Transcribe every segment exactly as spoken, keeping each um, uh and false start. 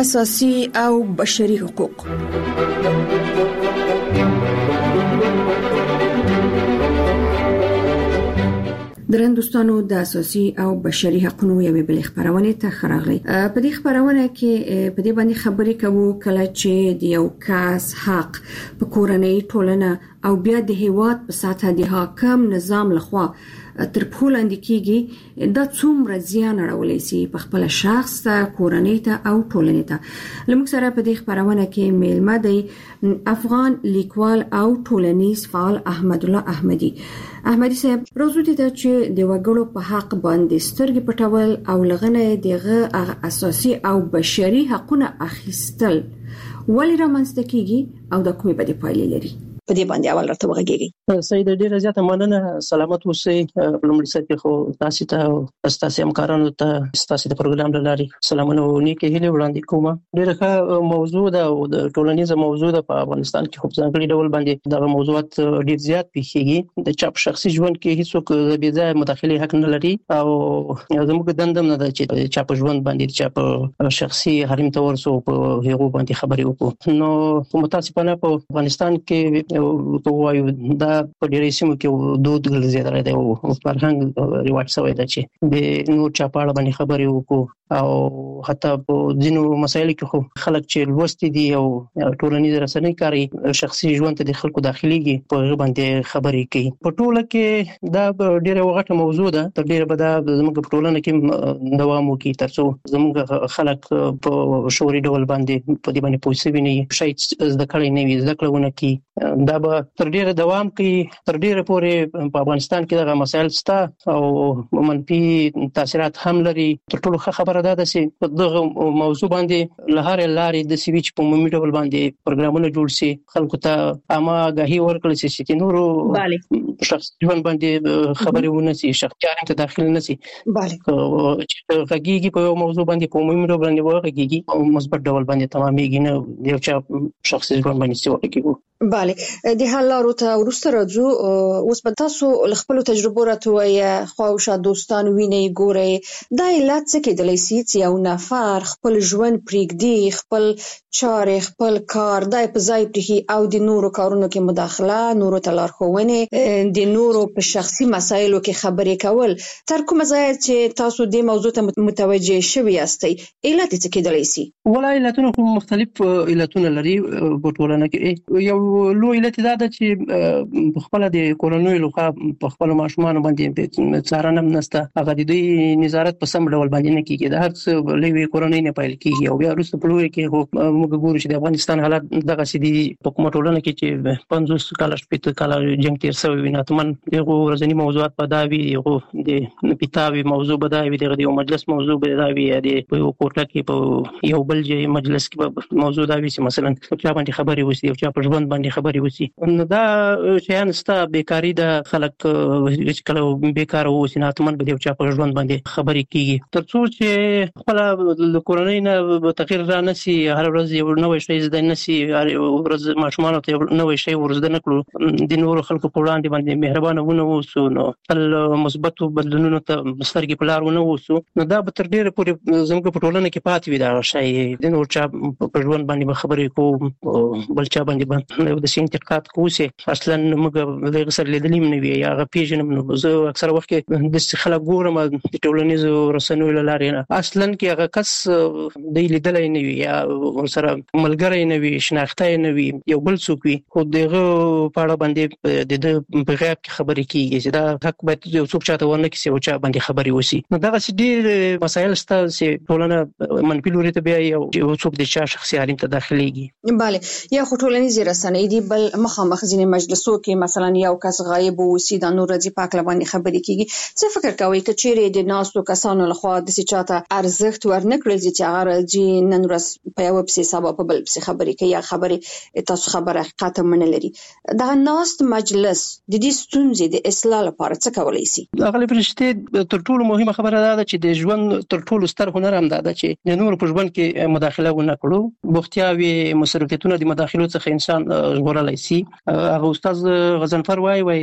اساسي او بشري حقوق. درن دوستانو د اساسي او بشري حقوقو یوې بل خبرونه ته خراغلي. په دې خبرونه کې په دې باندې خبرې کوو کله چې د یو کس حق په کورنۍ ټولنه او بیا د هیواد په سطح د حاکم نظام لخوا تر پښو لاندې کیږي، دا څومره زیان اړولی سي په خپل شخص ته، کورنۍ ته او ټولنې ته. لمږ سره په دې خبرونه کې میلمه دی افغان لیکوال او ټولنیز فعال احمد الله احمدي. احمدي صاحب، روزو دي چې د وګړو په حق باندې سترګې پټول او لغنه دغه اساسي او بشري حقوقونه اخیستل ولې رامنځته کیږي او د کومې بدې پایلې لري؟ په دې باندې اول راته وغږیږي. سید ډیره زیاته مننه. سلامت اوسئ. لومړی سره کې خو تاسو ته او تاسو همکارانو ته تاسو د پروګرام لاري سلامونه او نیکه هیله وړاندې کوم. ډیره ښه موضوع ده او د ټولنیزه موضوع ده. په افغانستان کې خو ځانګړي ډول باندې دغه موضوعات ډیر زیات پیښیږي. د چا په شخصي ژوند کې هیڅوک د بې ځای مداخله حق نه لري او زموږ دندم نه ده چې چا په ژوند باندې چا په شخصي حریم ته ورسو په هغه باندې خبرې وکړو. نو متاسفانه په افغانستان کې تو وایو دا په ډیرې سیمو کې دود ګرځیدلی دی او فرهنګ رواج شوی دی چې د نور چا په اړه باندې خبرې وکړو او حتی په ځینو مسایلو کې خو خلک چې لوستي دي او ټولنیز رسنۍ کاري شخصي ژوند ته د خلکو داخليږي په هغه باندې خبرې کوي. په ټوله کې دا ډیره وغټه موضوع ده. تر ډیره به دا زموږ په ټولنه کې دوام وکړي ترڅو زموږ خلک په شعوري ډول باندې په دې باندې پوه شي نه شي زده کړی نه وي زده کړونه کوي. دا به تر ډیره دوام کوي. تر ډیره پورې په افغانستان کې دغه مسایل شته او منفي تاثیرات هم لري. تر ټولو ښه خبره ده چې دغه موضوع باندې لهاره لارې د سویچ په عمومي ډول باندې پروګرامونه جوړ شي، خلکو ته عامه آگاهي ورکړل شي چې نورو شخص ژوند باندې خبرې ونه شي، شخصي حریم ته داخل نه شي. bale چې غږیږي په یو موضوع باندې په عمومي ډول باندې وغږیږي او مثبت ډول باندې تمامېږي نه یو چا شخصي ژوند باندې څه وکړي. bale د حل لارو ته ورسته راځو. اوس په تاسو خپل تجربه راټوي خواوشا دوستان ویني ګوري دا علت څه کېدلی سي چې یو نفر خپل ژوند پریږدي، خپل چارې خپل کار دای په ځای پرې او د نورو کارونو کې مداخله، نورو ته لارښوونې، د نورو په شخصي مسایلو کې خبرې کول. تر کومه ځای چې تاسو د موضوع ته متوجه شوي یاستئ علت څه کېدلی سي؟ ولای علتونه خو مختلف علتونه لري په ټولنه کې. یو لوی علت دا ده چې په خپل د کورنۍ لخوا په خپل ماشومان باندې څارنه نشته، هغه د دوی نظارت په سم ډول باندې نه کیږي. د هر څه لوی کورنۍ نه پایل کیږي او بیا وروسته په لوی کې هو موږ ګورو چې د افغانستان حالت دغه سدي په کومه ټولنه کې چې پنځوس کال شپږ کال جنگ تیر شوی وي. ناتمن دغه ورځنی موضوعات په داوی یو د پیتاوی موضوع بداوی دغه یو مجلس موضوع بداوی د یو کوټه کې په یو بل ځای مجلس کې موضوع داوی چې مثلا چا باندې خبرې وسی او چا په ژوند باندې خبرې وسی. نو دا شیان ستا بیکاری د خلک چې کله بیکار وسی ناتمن به چا په ژوند باندې خبرې کیږي ترڅو چې خپل کورنۍ نه تغییر را نشي. هر ورځ یو نوې شی زده نشي، هر ورځ ماشومان ته نوې شی ورزده نکړو، د نورو خلکو په وړاندې باندې مهربانه ونه وسو، نو خپل مثبت بدلونونو ته سترګې په لار ونه وسو. نو دا به تر ډیره پورې زموږ په ټولنه کې پاتې وي. دا شی د نور چا په ژوند باندې خبرې کوو، بل چا باندې د سین انتقاد کوسي اصلا موږ د غسر لیدلیم نه وی یا غپیژنم. نو زه اکثر وخت کې د خلک ګورم د ټولنیزو رسنیو لارې اصلا کې هغه کس د لیدلای نه وی یا سره ملګری نه وی، شناخته نه وی، یو بل څوک وي، خو دغه په اړه باندې د په غیاب کې خبرې کیږي چې دا حق باید یو څوک چاته ورنه کیسي او چا باندې خبرې وسی. نو دا ډېر مسایل ستا چې ټولنه منفي لوري ته بیا یو څوک د چا شخصي حریم ته داخليږي. bale یا خو ټولنیز رسنۍ دی بل مخامخ ځینې مجلسو کې مثلا یو کس غایب وسی د نور ځي پاک لبانې خبرې کیږي. څه فکر کوي چې چیرې د ناسو کسانو لخوا د چاته ارزښت ورنکړل چې هغه راځي نن ورځ په یو بسې سبب په بل بسې خبرې کوي یا خبرې تاسو خبره حقیقت من لري. دا ناست مجلس د دې ستونزې د اصلاح لپاره څه کولای شي؟ هغه پرشته تر ټولو مهمه خبره ده چې د ژوند تر ټولو ستر هنر هم ده چې د نور په ژوند کې مداخله ونه کړو. بوختیاوي مصرفیتونه د مداخلو څخه انسان ژغورلای شي. هغه استاد غضنفر وای وای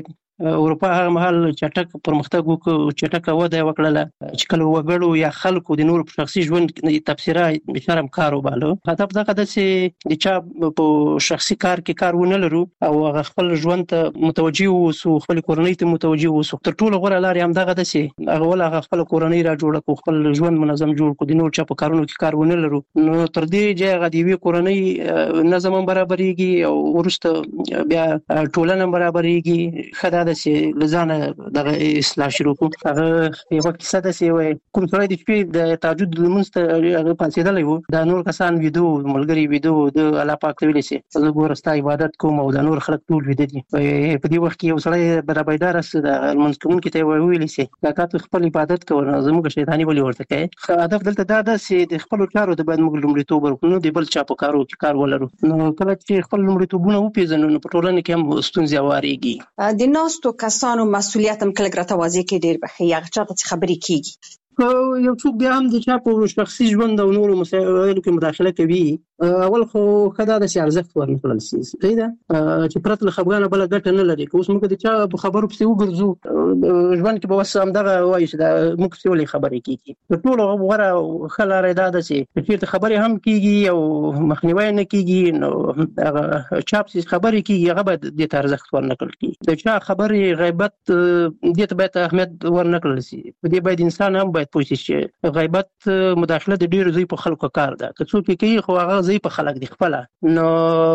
اروپا هغه مهال چټک پرمختګ وکړ، چټک وده وکړه چې کله وګړو یا خلکو د نور په شخصي ژوند تبصره بشرم کار وباله. هدف دغه د چې د چا په شخصي کار کې کار ونه لرو او هغه خپل ژوند ته متوجي اوسو، خپل کورنۍ ته متوجي اوسو. تر ټولو غوره لار هم دغه د چې هغه ول هغه خپل کورنۍ را جوړ کړو، خپل ژوند منظم جوړ کړو، د نور چا په کارونو کې کار ونه لرو. نو تر دې چې هغه د وی کورنۍ نظم برابرېږي او ورسته بیا ټولنه برابرېږي. خدای د چې لزانه دغه اصلاح شروع کړو. هغه یو کیسه ده چې وای کوم سره د شپې د تهجد لمونځ ته هغه پاتېدلی وو، دا نور کسان ویدو ملګری ویدو د الله پاک ته ویل چې زه ګوره ستا عبادت کوم او د نور خلک ټول ویده دي. په دې وخت کې یو سړی برابردار است د لمونځ کوونکي ته ویل چې دا تاسو خپل عبادت کوئ، زموږ شیطاني ولې ورته کوي. هدف دلته دا ده چې د خپل کارو د باید موږ لومړیتوب ورکړو، د بل چا په کارو کې کار ولرو. نو کله چې خپل لومړیتوبونه وپېژنو نو په ټولنه کې هم ستونزې هوارېږي. د ناستو کسانو مسؤلیت هم کله ګرته واضح کې ډېر بخي هغه چاته چې خبرې کیږي. یو څوک بیا هم د چا په شخصي ژوند او نورو مسایلو کې مداخله کوي، اول خو خدا د ارزښت ورنکړل شي دی دا چې پرته له خبرانه بل ګټه نه لري. اوس موږ د چا په خبرو پسې وګرځو ژوند کې به وس هم دغه وایي چې دا موږ څه ولې خبرې کیږي. د ټولو غوړه خلاره دا ده چې چې خبرې هم کیږي او مخنیوي نه کیږي، نو هغه چا په خبرې کیږي هغه به د ارزښت ورنکړل کی. د چا خبرې غیبت دې ته باید اهمیت ورنکړل شي. په دې باید انسان هم باید پوه شي چې غیبت مداخله د ډیرو ځای په خلکو کار ده. که څوک کوي خو هغه ځای په خلک دی خپل، نو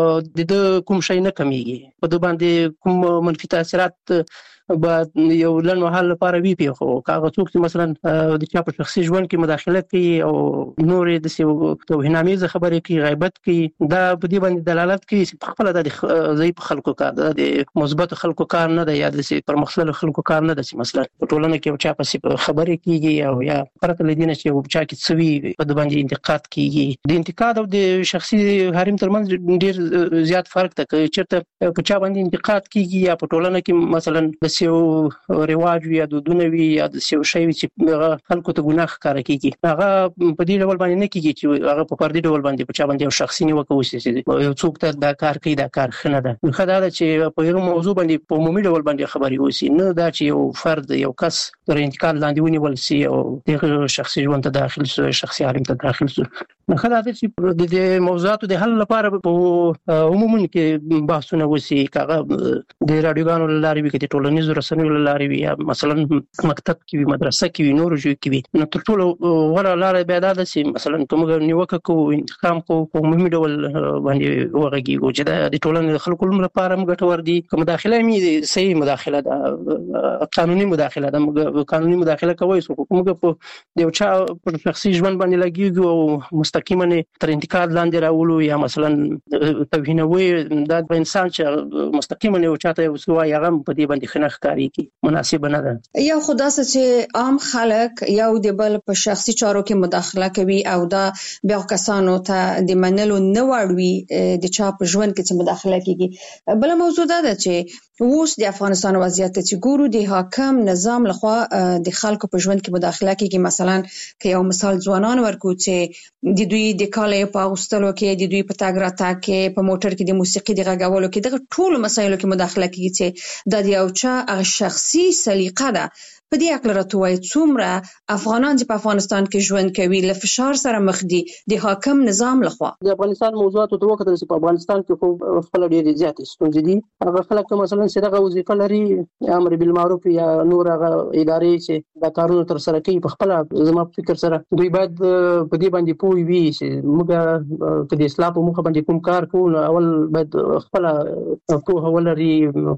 د کوم شي نه کمیږي، په دې باندې کوم منفي تاثیرات بعد یو لن محل لپاره وی پی خو کاغه څوک چې مثلا د چا په شخصي ژوند کې مداخله کوي او نور د سی توهینامیزه خبرې کوي، غیبت کوي، دا په دې باندې دلالت کوي چې خپل د ځای په خلکو کار ده، د مثبت خلکو کار نه ده یا د سی پر مخصل خلکو کار نه ده. چې مثلا په ټولنه کې چا په خبرې کیږي او یا پرته لدینه چې چا کې څوي په دې باندې انتقاد کیږي. د انتقاد او د شخصي حریم ترمنځ ډیر زیات فرق ده. چیرته په چا باندې انتقاد کیږي یا په ټولنه کې مثلا یو رواج یا دودونه وي یا د یو شی چې خلکو ته ګناه ښکاره کیږي، هغه په دې ډول باندې نه کیږي چې هغه په پردي ډول باندې په چا باندې یو شخصي نیوکه وشي چې یو څوک ته دا کار کوي، دا کار ښه نه ده. خو دا چې په یو موضوع باندې په عمومي ډول باندې خبرې وشي، نه دا چې یو فرد یو کس تر انتقاد لاندې ونیول شي او د شخصي ژوند ته داخل شي، شخصي حریم ته داخل شي. نو خدای دې چې د موضوعاتو د حل لپاره په عمومي کې بحثونه وشي، کاغه د رادیوګانو لارې وي، کې ټولنیز رسنیو لارې وي، یا مثلا مکتب کې وي، مدرسه کې وي، نور جو کې وي. نو تر ټولو غوره لار به دا ده چې مثلا کومه نیوکه کو انتقام کو په عمومي ډول باندې وغږیږو چې د ټولنې خلکو لپاره هم ګټور دي. کوم مداخله می صحیح مداخله ده، قانوني مداخله ده، قانوني مداخله کوي سو کومه په یو چا په شخصي ژوند باندې لګیږي او مستقیما تر انتقاد لاندې راولو یا مثلا توهینوي، دا انسان چې مستقیما یو چاته وسوای هغه په دې باندې خنخ کاری کی مناسب نه ده. یا خدا چې عام خلک یو د بل په شخصي چارو کې مداخله کوي او دا بیا کسانو ته د منلو نه وړوي د چا په ژوند کې چې مداخله کوي. بل موضوع دا ده چې اوس د افغانستان وضعیت چې ګورو د حاکم نظام لخوا د خلکو په ژوند کې مداخله کوي. مثلا که یو مثال ځوانان ورکو چې د دوی د کالې په اغوستلو کې، د دوی په تګ راتګ کې، په موټر کې د موسیقي د غږولو کې، دغه ټول مسایلو کې مداخله کوي چې د یو چا شخصي سلیقه ده. په دې اړه راته وایي څومره افغانان چې په افغانستان کې ژوند کوي له فشار سره مخ دي د حاکم نظام لخوا. د افغانستان موضوعات ته وکړل چې په افغانستان کې خو خپل ډېر زیات ستونزې دي. هغه خلک مثلا چې دغه وظیفه لري، امر بالمعروف یا نور هغه ادارې چې دا کارونه تر سره کوي، په خپل زما فکر سره دوی باید په دې باندې پوه وي چې موږ په دې اصلاح په مخ باندې کوم کار کوو، اول باید خپل پوهه ولري،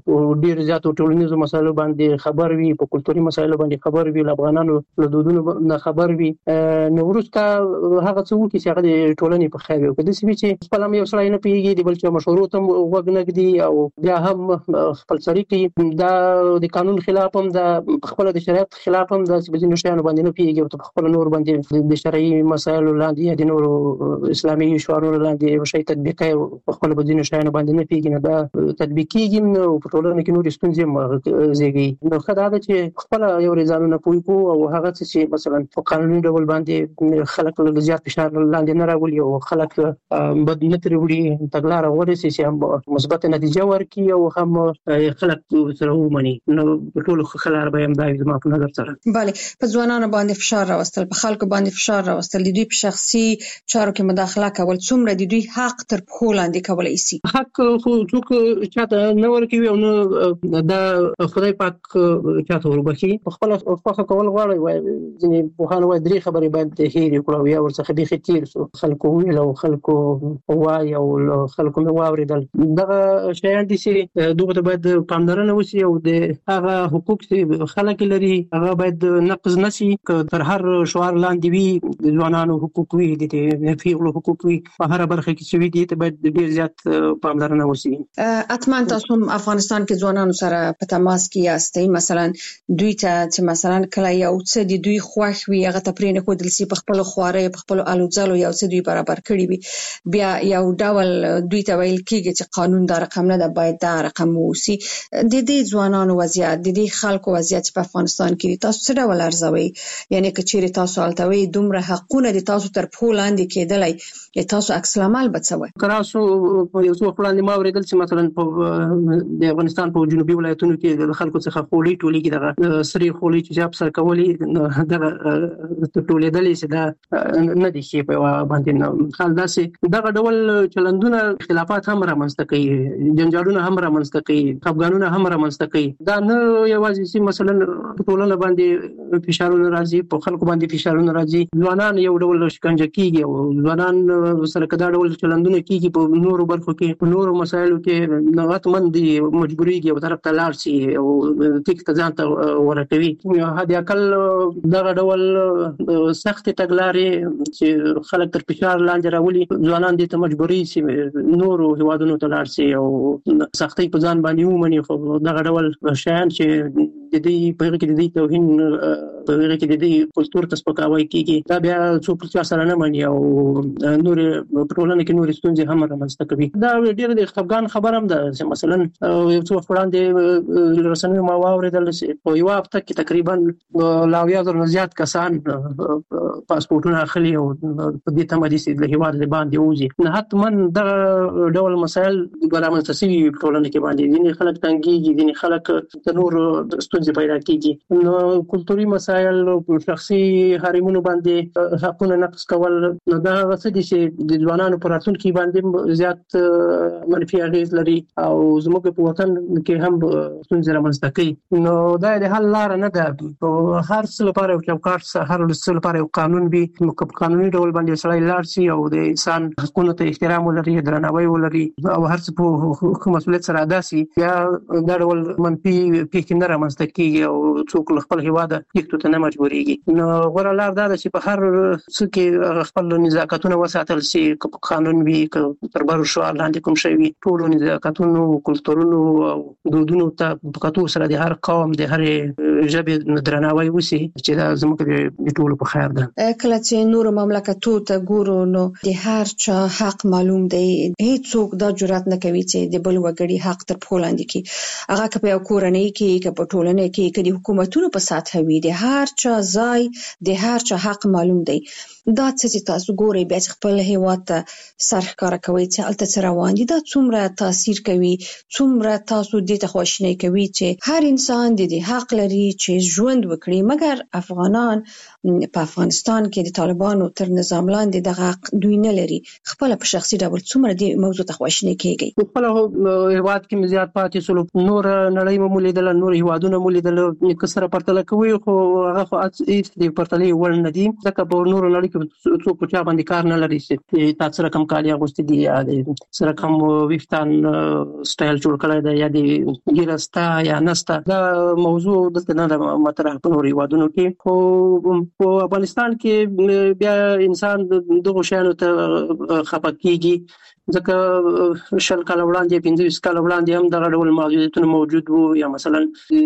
ډېر زیات ټولنیزو مسایلو باندې خبر وي، په کلتوري مسایلو باندې خبر وي، افغانانو له دودونو نه خبر وي. نو وروسته هغه څه وکړي چې هغه د ټولنې په خیر وي. که داسې وي چې خپل هم یو سړی نه پوهېږي، د بل چا مشورو ته غوږ نه ږدي او بیا هم خپل سړي کوي، دا د قانون خلاف هم ده، خپل د شریعت خلاف هم ده چې په ځینو شیانو باندې نه پوهېږي او په خپل نور باندې د شرعي مسایلو لاندې یا د نورو اسلامي شعارونو لاندې یو شی تطبیق کوي، په خپل په ځینو شیانو باندې نه پوهېږي، نو دا تطبیق کېږي نو په ټولنه کې نورې ستونزې هم زېږي. نو ښه دا ده چې خپل یو ځانونه پوي کو او هغه چې مثلا په قانوني ډول باندې خلک له زیات فشار لاندې نه راولي او خلک بد نتر وړي تګلارې ورسي چې هم مثبت نتیجه ورکړي او هم خلک سره ومني. نو ټول خلک به هم دا زما په نظر سره bale په ځوانانو باندې فشار راوستل، په خلکو باندې فشار راوستل، د دوی په شخصي چارو کې مداخله کول څومره د دوی حق تر پښو لاندې کولای شي؟ حق خو څوک چاته نه ورکوي او نه دا خدای پاک چاته وربخي. په خپل خوخه کول غواړي وای ځینې په خانه وای درې خبرې باندې هېری کړو یا ورڅخه به خېتیر سو خلکو ویل او خلکو وای او خلکو نو واوریدل. دغه شیان دي چې دوی ته باید پاملرنه وشي او د هغه حقوق چې خلک لري هغه باید نقض نشي. تر هر شعار لاندې وي ځوانانو حقوق وي، د پیغلو حقوق وي، په هر برخه کې چې وي دي ته باید ډیر زیات پاملرنه وشي. اتمن تاسو افغانستان کې ځوانانو سره په تماس کې یاستئ، مثلا دوی ته چې مثلا کله یو څه د دوی خوښ وي هغه ته پرې نه کودل سي، په خپل خواري په خپل الوځلو یو څه دوی برابر کړی وي، بیا یو ډول دوی ته ویل کېږي چې قانون دا رقم نه ده باید دا رقم وسی. د دې ځوانانو وضعیت، د دې خلکو وضعیت په افغانستان کې تاسو څه ډول ارزوي؟ یعنی کچېره تاسو التوي دومره حقونه د تاسو تر پښو لاندې کېدلای تاسو عکس العمل بچوي؟ کراسو په یو څو وړاندې ما ورېدل چې مثلا په د افغانستان په جنوبي ولایتونو کې د خلکو څخه خولي ټولي کې دغه سری خولي چې جاب سر کولی دغه ټولېدلې چې دا نه دي شي په باندې حال داسې دغه ډول چلندونه اختلافات هم رامنځته کوي، جنجالونه هم رامنځته کوي، خپګانونه هم رامنځته کوي. دا نه یوازې چې مثلا ټولنه باندې فشارونه راځي، په خلکو باندې فشارونه راځي، ځوانان یو ډول شکنجه کیږي او ځوانان سره کدا ډول چلندونه کیږي په نورو برخو کې، په نورو مسایلو کې نغت مندي مجبوريږي او طرف ته لاړ شي او ټیک ته ځان ته ورکوي. هدي عقل دغه ډول سخت تګلارې چې خلک تر فشار لاندې راولي ځوانان دي ته مجبوري شي نورو هیوادونو ته لاړ شي او سختي په ځان باندې ومني. خو دغه ډول شیان چې د دې په هغه کې د دې توهین په هغه کې د دې کلچر ته سپکاوی کیږي، دا بیا څوک چې سره نه مانی او نور پټرولونه کې نور ستونزې هم رامنځته کوي. دا ډېر د خپګان خبر هم ده چې مثلا یو څو وړاندې رسنیو ما واوریدل چې په یو هفته کې تقریبا لاویا زر زیات کسان پاسپورتونه اخلي او په دې تمه دي چې له هیواد باندې وځي. نه حتمن دا ډول مسایل رامنځته شوي ټولنه کې باندې ځینې خلک تنګيږي، ځینې خلک د نور ستونزې پیدا کیږي. نو کلتوري مسایل او شخصي حرمونو باندې حقونه نقض کول نو دا څه دي چې د ځوانانو پر راتلونکي باندې زیات منفي اغیز لري او زموږ په وطن کې هم ستونزې رامنځته کوي. نو دا د حل لار نه ده. په هر څه لپاره یو چوکاټ، هر څه لپاره یو قانون وي، نو په قانوني ډول باندې سړی لاړ شي او د انسان حقوقو ته احترام ولري، درناوی ولري او هر څه په مسؤلیت سره ادا شي، یا دا ډول منفي پیښې نه رامنځته کیږي او څوک خپل هیواد یکتو ته نه مجبورېږي. نو غوړه لار دا ده چې په هر څه کې خپل نزاکتونه وساتل شي، که قانون وي که تر بر شو لاندې کوم شي وي، ټول نزاکتونو کلتورونو او دودونو ته په کتو سره د هر قوم د هر ژبې درناوی وشي چې دا زموږ د ټولو په خیر ده. کله چې نور مملکتو ته ګورو نو د هر چا حق معلوم دی، هیڅوک دا جرأت نه کوي چې د بل وګړي حق تر پښو لاندې کړي. هغه که په یو کورنۍ کې، که په ټولنه کې، که د حکومتونو په سطح وي، د هر چا ځای، د هر چا حق معلوم دی. دا چې تاسو ګورئ بیا خپل هیواد ته سر ښکاره کوي چې الته څه روان دي، دا څومره تاثیر کوي، څومره تاسو دې ته خواشینی کوي چې هر انسان د دې حق لري چې ژوند وکړي. مګر افغانان په افغانستان کې د طالبانو تر نظام لاندې دغه حق دوی نه لري. خپل په شخصي ډول څومره دې موضوع ته خواشینی کیږي؟ خپل هیواد کې زیات پاتې سول، نور نړۍ مو لیدل، نور هیوادونه مو لیدل، کسره پرتله کوي خو هغه خو هیڅ دې پرتله ول نه دي. ځکه په نور نړۍ کې څوک په چا باندې کار نه لري چې تاسو رقم کالي اغوستي دي یا د سره کوم ویفتان سټایل جوړ کړی دی یا د ګیرستا یا نستا. دا موضوع د نه مطرح په نور هیوادونو کې. خو په افغانستان کې بیا انسان دغه شیانو ته خپه کیږي ځکه شل کال وړاندې پنځه کال وړاندې هم دغه ډول محدودیتونه موجود وو یا مثلا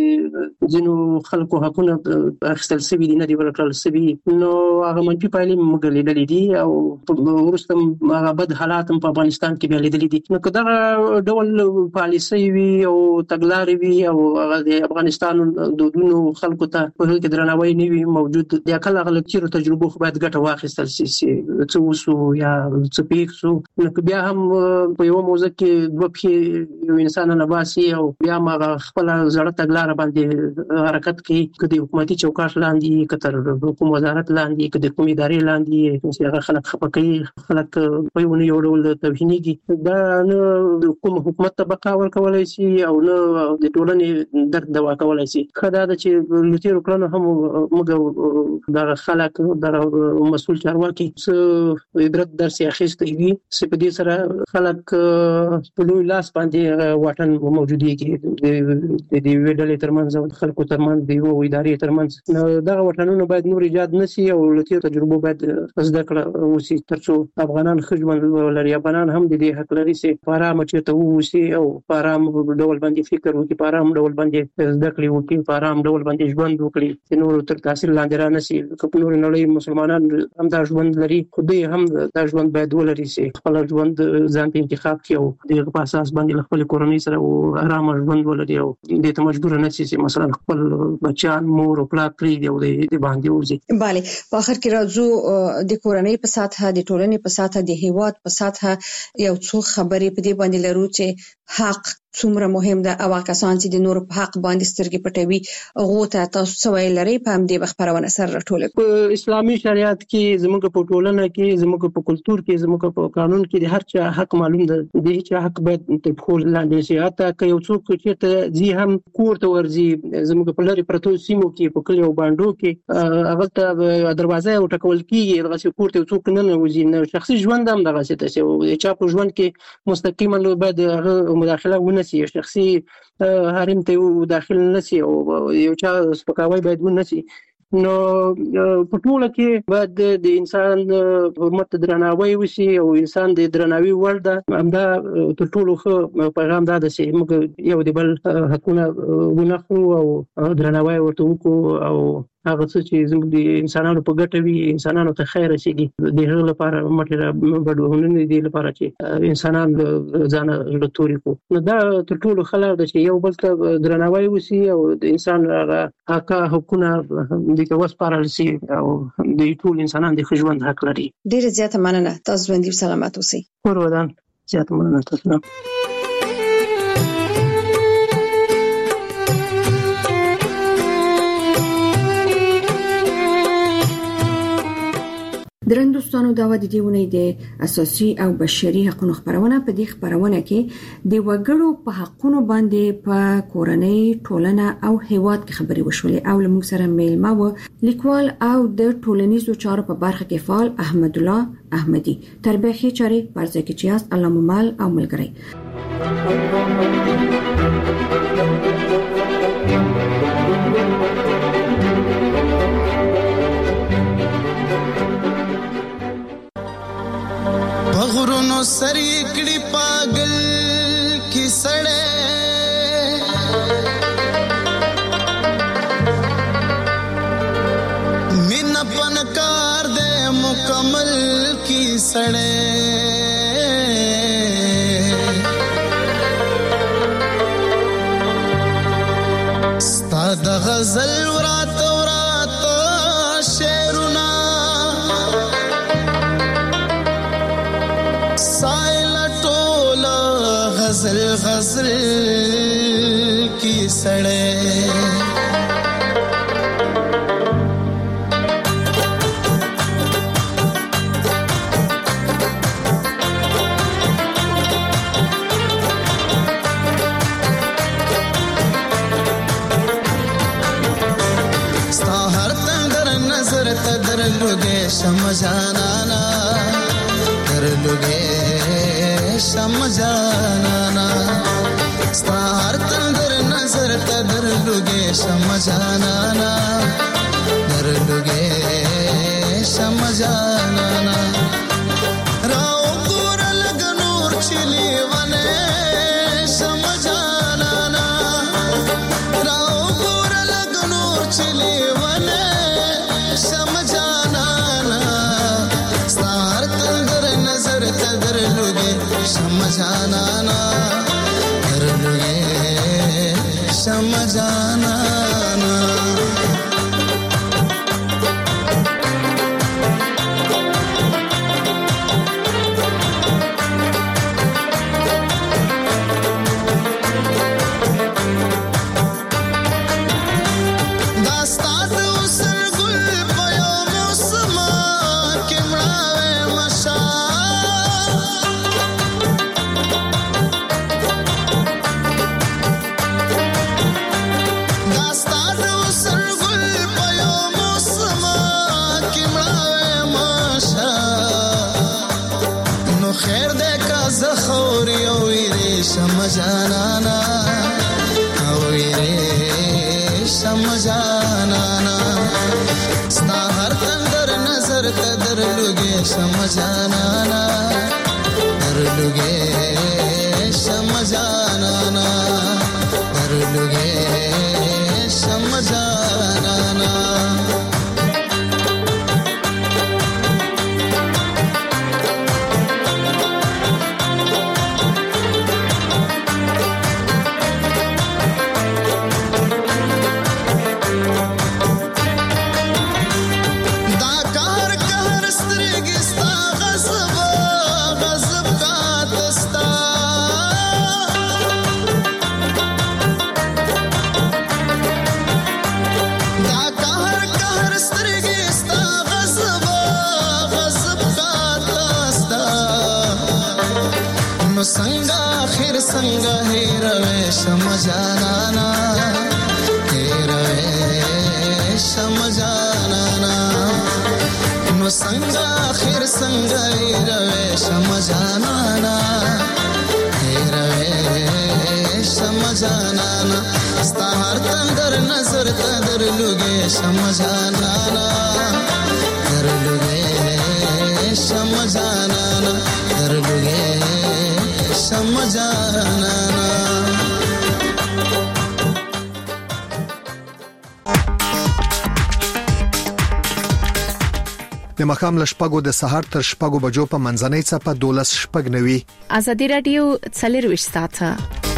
ځینو خلکو حقونه اخیستل شوي دي نه دي ورکړل شوي نو هغه منفي پایلې موږ لیدلې دي او وروسته هغه بد حالات په افغانستان کې بیا لیدلې دي نو که دغه ډول پالیسي وي او تګلارې وي او هغه د افغانستان دودونو خلکو ته په هغه کې درناوی نه وي موجود د کله غلطیو تجربو خو باید ګټه واخیستل شي چې څه وسو یا څه پیښ شو نو بیا هم په یو موضوع کې دوه پښې یو انسان نه باسي او بیا ما خپل زړه تګلارې باندې حرکت کوي کدي حکومتي چوکاټ لاندې کتر حکومت وزارت لاندې کدي کومې ادارې لاندې چې هغه خلک خپکوي خلک په یو نه یو ډول توهینيږي دا نه کوم حکومت ته بقا ورکولای شي او نه د ټولنې درد دوا کولای شي خدای دا چې لوتیر کړنو هم موږ د خلک د مسؤل چارواکي څه عبرت درس اخیستی وي چې په دې سره خلک په لوی لاس باندې واټن موجوديږي د دې ویډلې ترمنځ او خلکو ترمنځ د یو ادارې ترمنځ نو دا واټنونه باید نور ایجاد نشي او لوتیر تجربه باید زده کړه وسی ترڅو افغانان خجمن ولري افغانان هم د دې حق لري چې پارام چته وسی او پارام ډول باندې فکر وکړي پارام ډول باندې زده کړي وکړي پارام ډول باندې ژوند وکړي چې نور تر تاثیر لاندې را نشي کوم نور نړۍ مسلمانان هم دا ژوند لري خو دې هم دا ژوند باید ولري چې خپل ژوند ځان ته انتخاب کړي او د په اساس باندې خپل کورنۍ سره او آرام ژوند ولري او دې ته مجبور نه شي چې مثلا خپل بچان مور او پلار پرې دی او دې باندې وځي bale په اخر کې راځو د کورنۍ په ساته د ټولنې په ساته د هیواد په ساته یو څو خبرې په دې باندې لرو چې حق څومره مهم ده او کسان چې د نور په حق باندې سترګې پټوي غوته تاسو څه ویل لري په هم دې خبرونه سره راټول په اسلامي شریعت کې زموږ په ټولنه کې زموږ په کلچر کې زموږ په قانون کې د هر چا حق معلوم ده د هیڅ حق باید په خپل لاندې شي حتی که یو څوک چې ځي هم کور ته ورځي زموږ په لری پرتو سیمو کې په کلیو باندې کې هغه ته دروازه او ټکول کیږي هغه چې کور ته څوک نه نوځي نه شخصي ژوند هم دغه څه ته چې چا په ژوند کې مستقیما باید مداخله ونه سي شخصي حریم ته داخل نشي او یو چا سپکاوی باید ونه سي نو په ټوله کې باید د انسان حرمت درناوی وشي او انسان د درناوي وړ ده همدا تر ټولو ښه پیغام دا ده چې موږ یو د بل حقونه ونخو او درناوی ورته وکړو او هغه څه چې زموږ د انسانانو په ګټه وي انسانانو ته خیر رسیږي د هغه لپاره مټه بدلونه دي لپاره چې انسانان ځان له توري کو نو دا تر ټولو خلک د چې یو بل ته درناوی وشي او د انسان هغه حق حقونه د کوس پارل سي او د ټول انسانان د ژوند حق لري ډیره زیاته مننه تاسو باندې سلامات اوسئ ور ودان زیاته مننه تاسو درندوستانو دا و د دیونه د اساسي او بشري حقوقو خبرونه په دې خبرونه کې د وګړو په حقوقو باندې په کورنۍ ټولنه او هیواد کې خبري وشولې او لموږ سره میلمه و لیکوال او د ټولنیزو چارو په برخه کې فعال احمد الله احمدي تربیخي چاري پرځه کې چیاست الله ممال او ملګری غرونو سری کړي پاگل کی سړې مینا پنکار دے مکمل کی سړې ستا د غزل ورات ورات شعرونه غزل غزل کی سړې ستا هر تندر نظر ته درلوګې شم جانانا درلوګې شم جانانا ستا هر تندر نظر ته درلوګې شم جانانا درلوګې شم جانانا راو ګور لګ نور خیر دې کا زخور یو ویری شم جانانا او ویری شم جانانا ستا هر تندر نظر ته درلوګې شم جانانا درلوګې شم جانانا درلوګې شم جانانا संगा आखिर संगा हे रवे समझाना हे रवे समझाना नो संगा आखिर संगा हे रवे समझाना हे रवे समझाना स्ता हर तंदर नजर तदर लुगे समझाना कर लुगे समझाना कर लुगे समझाना د مخام لشپګو د سهار تر شپګو بجو په منځنۍ چپه دولس شپګ نوي ازادي رادیو څلروي ساته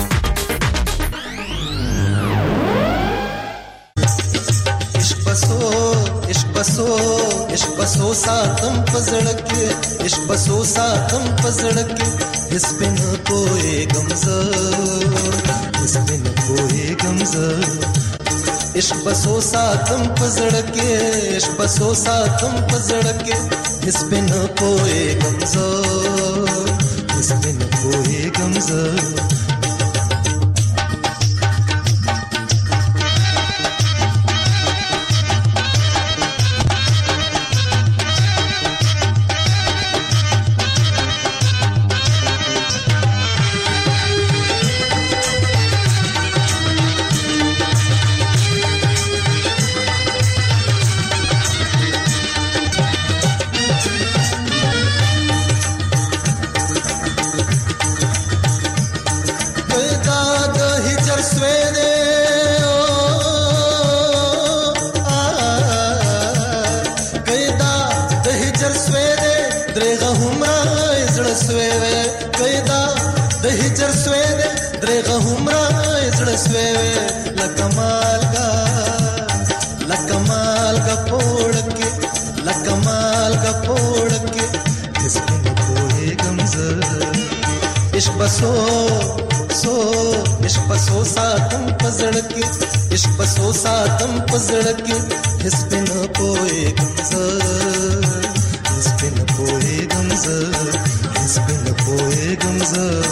عشق بسو عشق بسو عشق بسو ساتم پزړکه عشق بسو ساتم پزړکه اس بن کوئی غمزه اس بن کوئی غمزه عشق بسو ساتم پزړکه عشق بسو ساتم پزړکه اس بن کوئی غمزه اس بن کوئی غمزه बसो सो इश्क बसो सातम पजड़के इश्क बसो सातम पजड़के हिस पे न कोई गमज़ हिस पे न कोई गमज़ हिस पे न कोई गमज़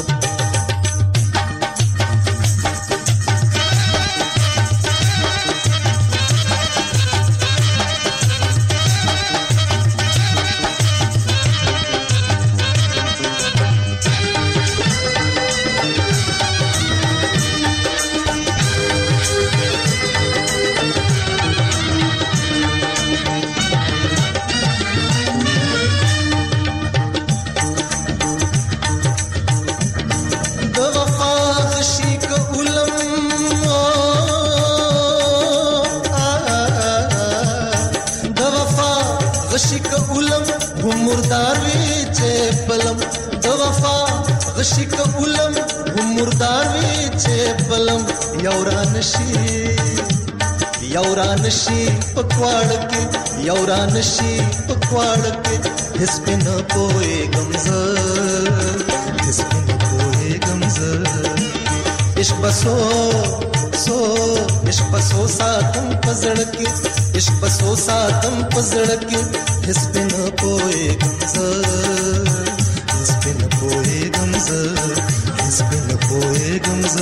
यौरानशी पकवाड़ के यौरानशी पकवाड़ के हिस पे न कोई गमज़ हिस पे न कोई गमज़ इश्क बसो सो इश्क बसो सातम पजड़ के इश्क बसो सातम पजड़ के हिस पे न कोई गमज़ हिस पे न कोई गमज़ हिस पे न कोई गमज़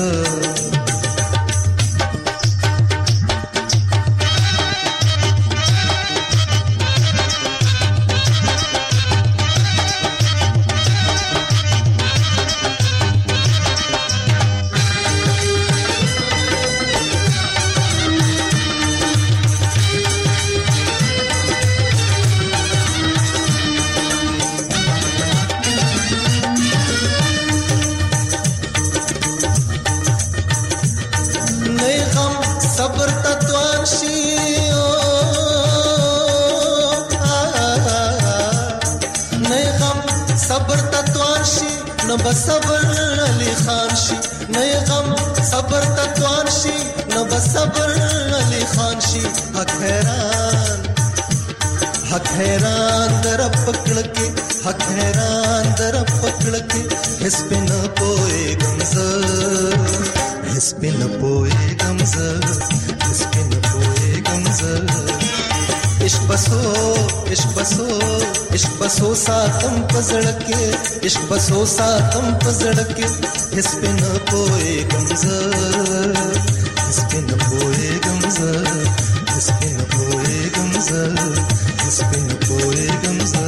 نه بصبر علي خان شي نه غم صبر تتوان شي نه بصبر علي خان شي حق حیران حق حیران در پکړ کې حق حیران در پکړ کې هیڅ په نه پوي غمزه هیڅ په نه پوي غمزه هیڅ په نه پوي غمزه عشق بسو عشق بسو عشق بسو ساتم پزړ کې عشق بسو ساتم پزړ کې هیڅ په نه پوي غمزه هیڅ په نه پوي غمزه هیڅ په نه پوي غمزه هیڅ په نه پوي غمزه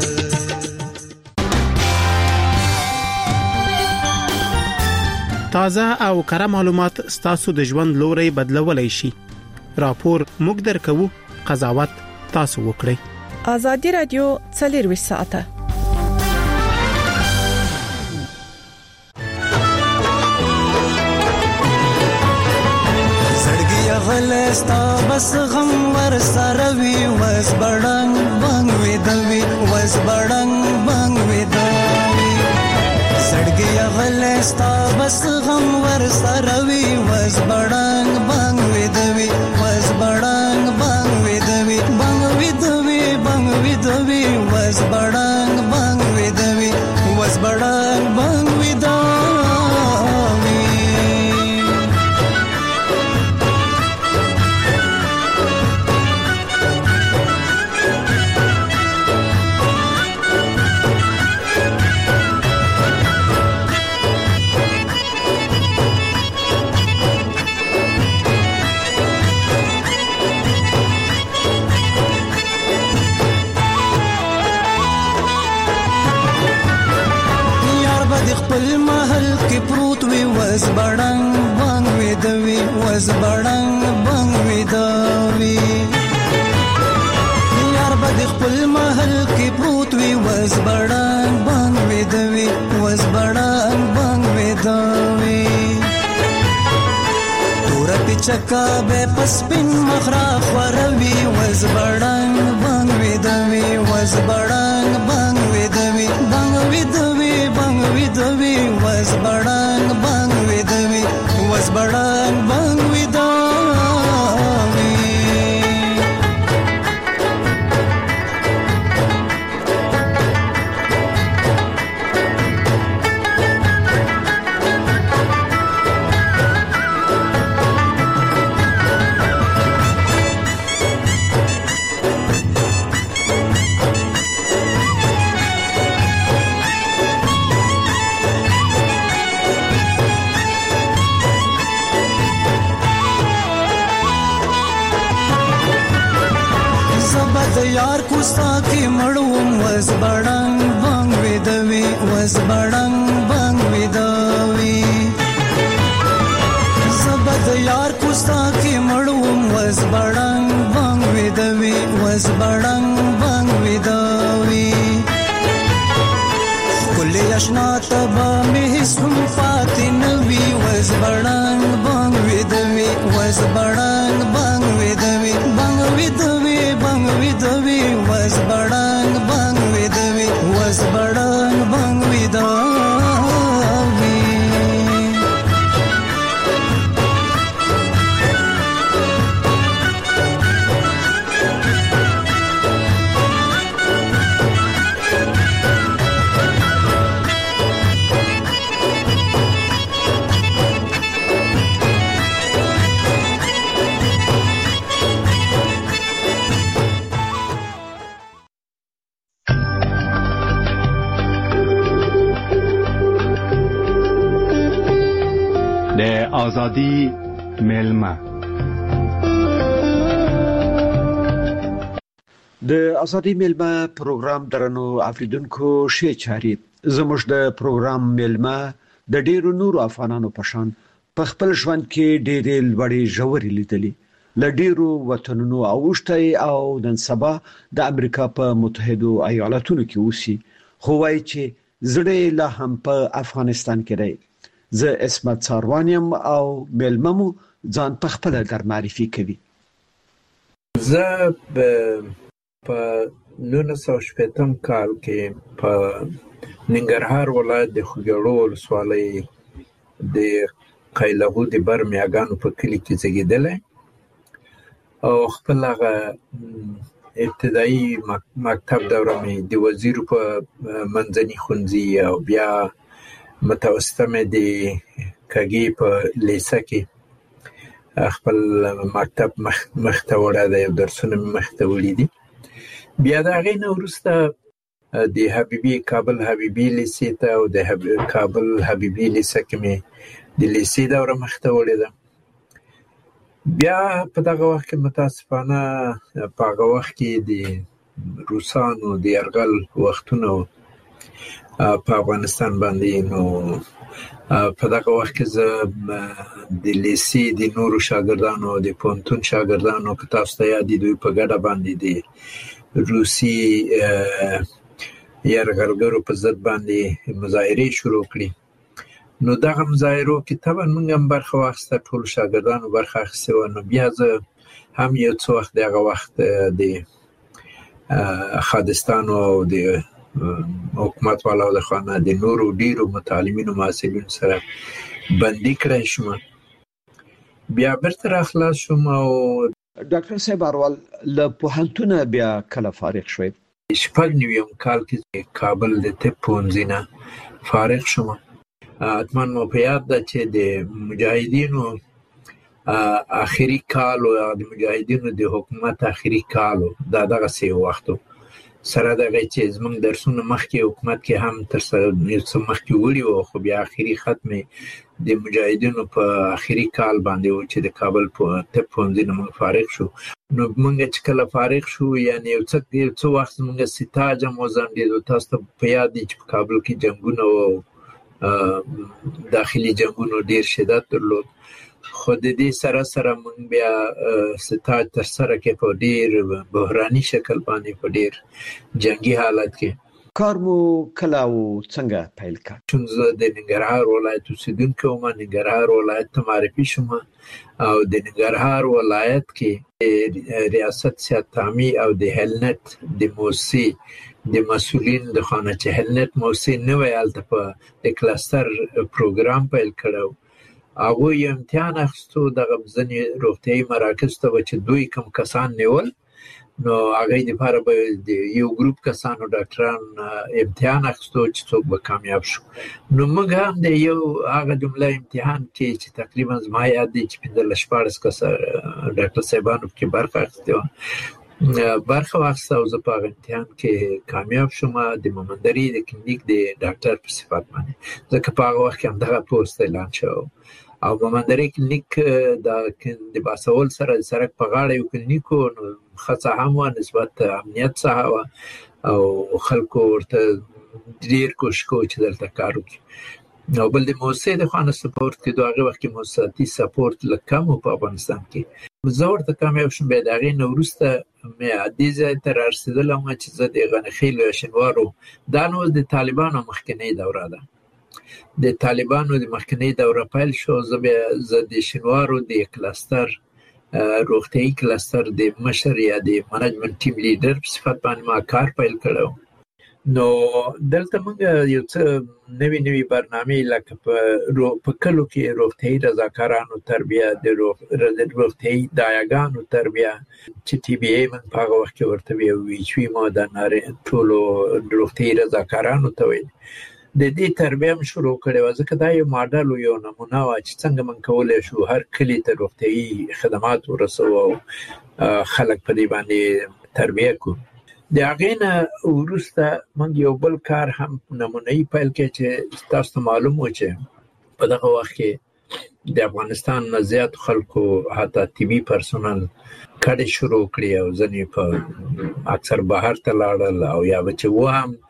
تازه او کره معلومات ستاسو د ژوند لوري بدلولای شي. راپور موږ درکو، قضاوت تاسو وکړئ. ازادي رادیو څلوروي ساعته زړګي غلستا بس غم ور سره وی وس بڑنګ بنګ وی دوی وس بڑنګ بنګ وی دوی زړګي غلستا بس غم ور سره وی وس بڑنګ بنګ وی دوی وس بڑنګ بنګ وی دوی بنګ وی دوی بنګ وی دوی وس بڑنګ بنګ وی دوی وس بڑنګ بنګ وی دوی خپل محل کې پروت وي وز بڑنګ بنګ وي دوي وز بڑنګ بنګ وي دوي یار بد خپل محل کې پروت وي وز بڑنګ بنګ وي دوي وز بڑنګ بنګ وي دوي تور پچکا به پسپن مخرا خوروي وز بڑنګ بنګ وي دوي وز بڑنګ بنګ وي دوي بنګ وي دوي بنګ وي دوي وز بڑنګ بنګ وي دوي وز بڑنګ بنګ وي دوي یار کوستا کی مړوم وز بڑنګ بنګ وی دوی وز بڑنګ بنګ وی دوی زبد یار کوستا کی مړوم وز بڑنګ بنګ وی دوی وز بڑنګ بنګ وی دوی کله آشنا تبا می سم فاتن وی وز بڑنګ بنګ وی دوی وز بڑنګ بنګ وی دوی بنګ وی دوی بنګ وی دوی وز بڑنګ بنګ وی دوی وز بڑنګ بنګ وی دوی آزادی میلمه د آزادی میلمه پروګرام درنو افریدونکو شي چاري زموږ د پروګرام میلمه د ډیرو نورو افغانانو په شان په خپل ژوند کې ډېرې لوړې ژورې لیدلې لډیرو وطنونو اوشتي او د سبا د امریکا په متحده ایالاتونو کې اوسي خو وايي چې زړه لا هم په افغانستان کې دی زه اسمت ساروانیم او ملممو ځان په خپل در معرفي کوي. زه په نولس سوه شپږم کال کې په ننګرهار ولایت د خوږیاړو ولسوالۍ د قیلغو د بر میاګانو په کلي کې زیږېدلی او خپل هغه ابتدایي مکتب دوره مې د وزیر په منځني ښوونځي او بیا متوسطه مې د کږي په لیسه کې خپل مکتب مخ مخته وړی دی او درسونه مې مخته وړي دي. بیا د هغې نه وروسته د حبیبي کابل حبیبي لیسې ته او د کابل حبیبي لیسه کې مې د لیسې دوره مخته وړې ده. بیا په دغه وخت کې متاسفانه په هغه وخت کې د روسانو د یرغل وختونه په افغانستان باندې، نو په دغه وخت کې زه د لیسې د نورو شاګردانو د پوهنتون شاګردانو که تاسو ته یاد دي دوی په ګډه باندې د روسي یرغلګرو په ضد باندې مظاهرې شروع کړي. نو دغه مظاهرو کې طبعا موږ هم برخه واخیسته، ټولو شاګردانو برخه اخیستې وه. نو بیا زه هم یو څه وخت د هغه وخت د خادستانو او د حکومت والاو د خوا نه د نورو ډیرو متعلمینو محصلینو سره بندي کړی شوم. بیا بیرته راخلاص شوم. او ډاکټر صاحب اروال له پوهنتونه بیا کله فارغ شوئ؟ شپږ نویم کال کې کابل د طب پوهنځي نه فارغ شوم. حتما مو په یاد ده چې د مجاهدینو آخري کال او د مجاهدینو د حکومت آخري کال دا دغسې یو وخت سره دغه چې زموږ درسونه مخکې حکومت کې هم تر سره یو څه مخکې وړي وو، خو بیا آخري ختم د مجاهدینو په آخري کال باندې و چې د کابل په طب پوهنځي نه موږ فارغ شو. نو موږ چې کله فارغ شو یعنې یو څه یو څه وخت زموږ سیتاج هم وځنډېد. تاسو ته په یاد دي چې په کابل کې جنګونه و، داخلي جنګونو ډیر شدت درلود، خو د دې سره سره موږ بیا سیتاج تر سره کې په ډیر بحراني شکل باندې په ډیر جنګي حالت کې کار مو کله او څنګه پیل کړ؟ چون زه د ننګرهار ولایت اوسېدونکی وم، ننګرهار ولایت ته معرفي شوم او د ننګرهار ولایت کې ریاست صحت تعمی او د هلنت د موسسې د مسؤلین د خانه چې هلنت موسسې نوی هلته په د کلستر پروګرام پیل کړی. هغوی یو امتحان اخیستو دغه ځینې روغتیایي مراکز ته به چې دوی کوم کسان نیول، نو هغې دپاره به د یو ګروپ کسانو ډاکټران امتحان اخیستو چې څوک به کامیاب شو. نو موږ هم د یو هغه جمله امتحان کې چې تقریبا زما یاد دی چې پنځلس شپاړس کسه ډاکټر صاحبانو پکې برخه اخیستې وه، برخه واخیسته او زه په هغه امتحان کې کامیاب شوم د مومندري د کلینیک د ډاکټر په صفت باندې، ځکه په هغه وخت کې همدغه پوسټ اعلان شوی او مومندري کلینیک د باسول سره د سړک په غاړه یو کلینیک و، نو ښه څه هم وه، نسبت امنیت څخه وه او خلکو ورته ډېر کوشش کوو چې دلته کار وکړي. او بل د موسسې د خوا نه سپورټ کېدو، هغې وخت کې موسساتي سپورټ لږ کم و په افغانستان کې. زه ورته کامیاب شوم. بیا د هغې نه وروسته مې دې ځای ته رارسېدلی وم چې زه د غنیخیلو یا شینوارو، دا نو د طالبانو مخکینۍ دوره ده، د طالبانو د مخکینۍ دوره پیل شو. زه بیا زه د شینوارو د کلستر روغتیایي کلستر د مشر یا د منیجمنت ټیم لیډر په صفت باندې ما کار پیل کړی. نو دلته موږ یو څه نوې نوې برنامې لکه په په کلو کې روغتیایي رضاکارانو تربیه، د روغتیایي دایاګانو تربیه چې ټي بي اي موږ په هغه وخت کې ورته ویو، ویچ وي مو د نارې ټولو روغتیایي رضاکارانو ته ویل، د دې تربیه هم شروع کړې وه، ځکه دا یو ماډل و، یو نمونه وه چې څنګه موږ کولی شو هر کلي ته روغتیایي خدمات ورسوو او خلک په دې باندې تربیه کړو. د هغې نه وروسته موږ یو بل کار هم نمونه‌یي پیل کړی چې تاسو ته معلوم و چې په دغه وخت کې د افغانستان نه زیاتو خلکو حتی طبي پرسونل کډې شروع کړي او ځینې په اکثر بهر ته لاړل او یا به چې و هم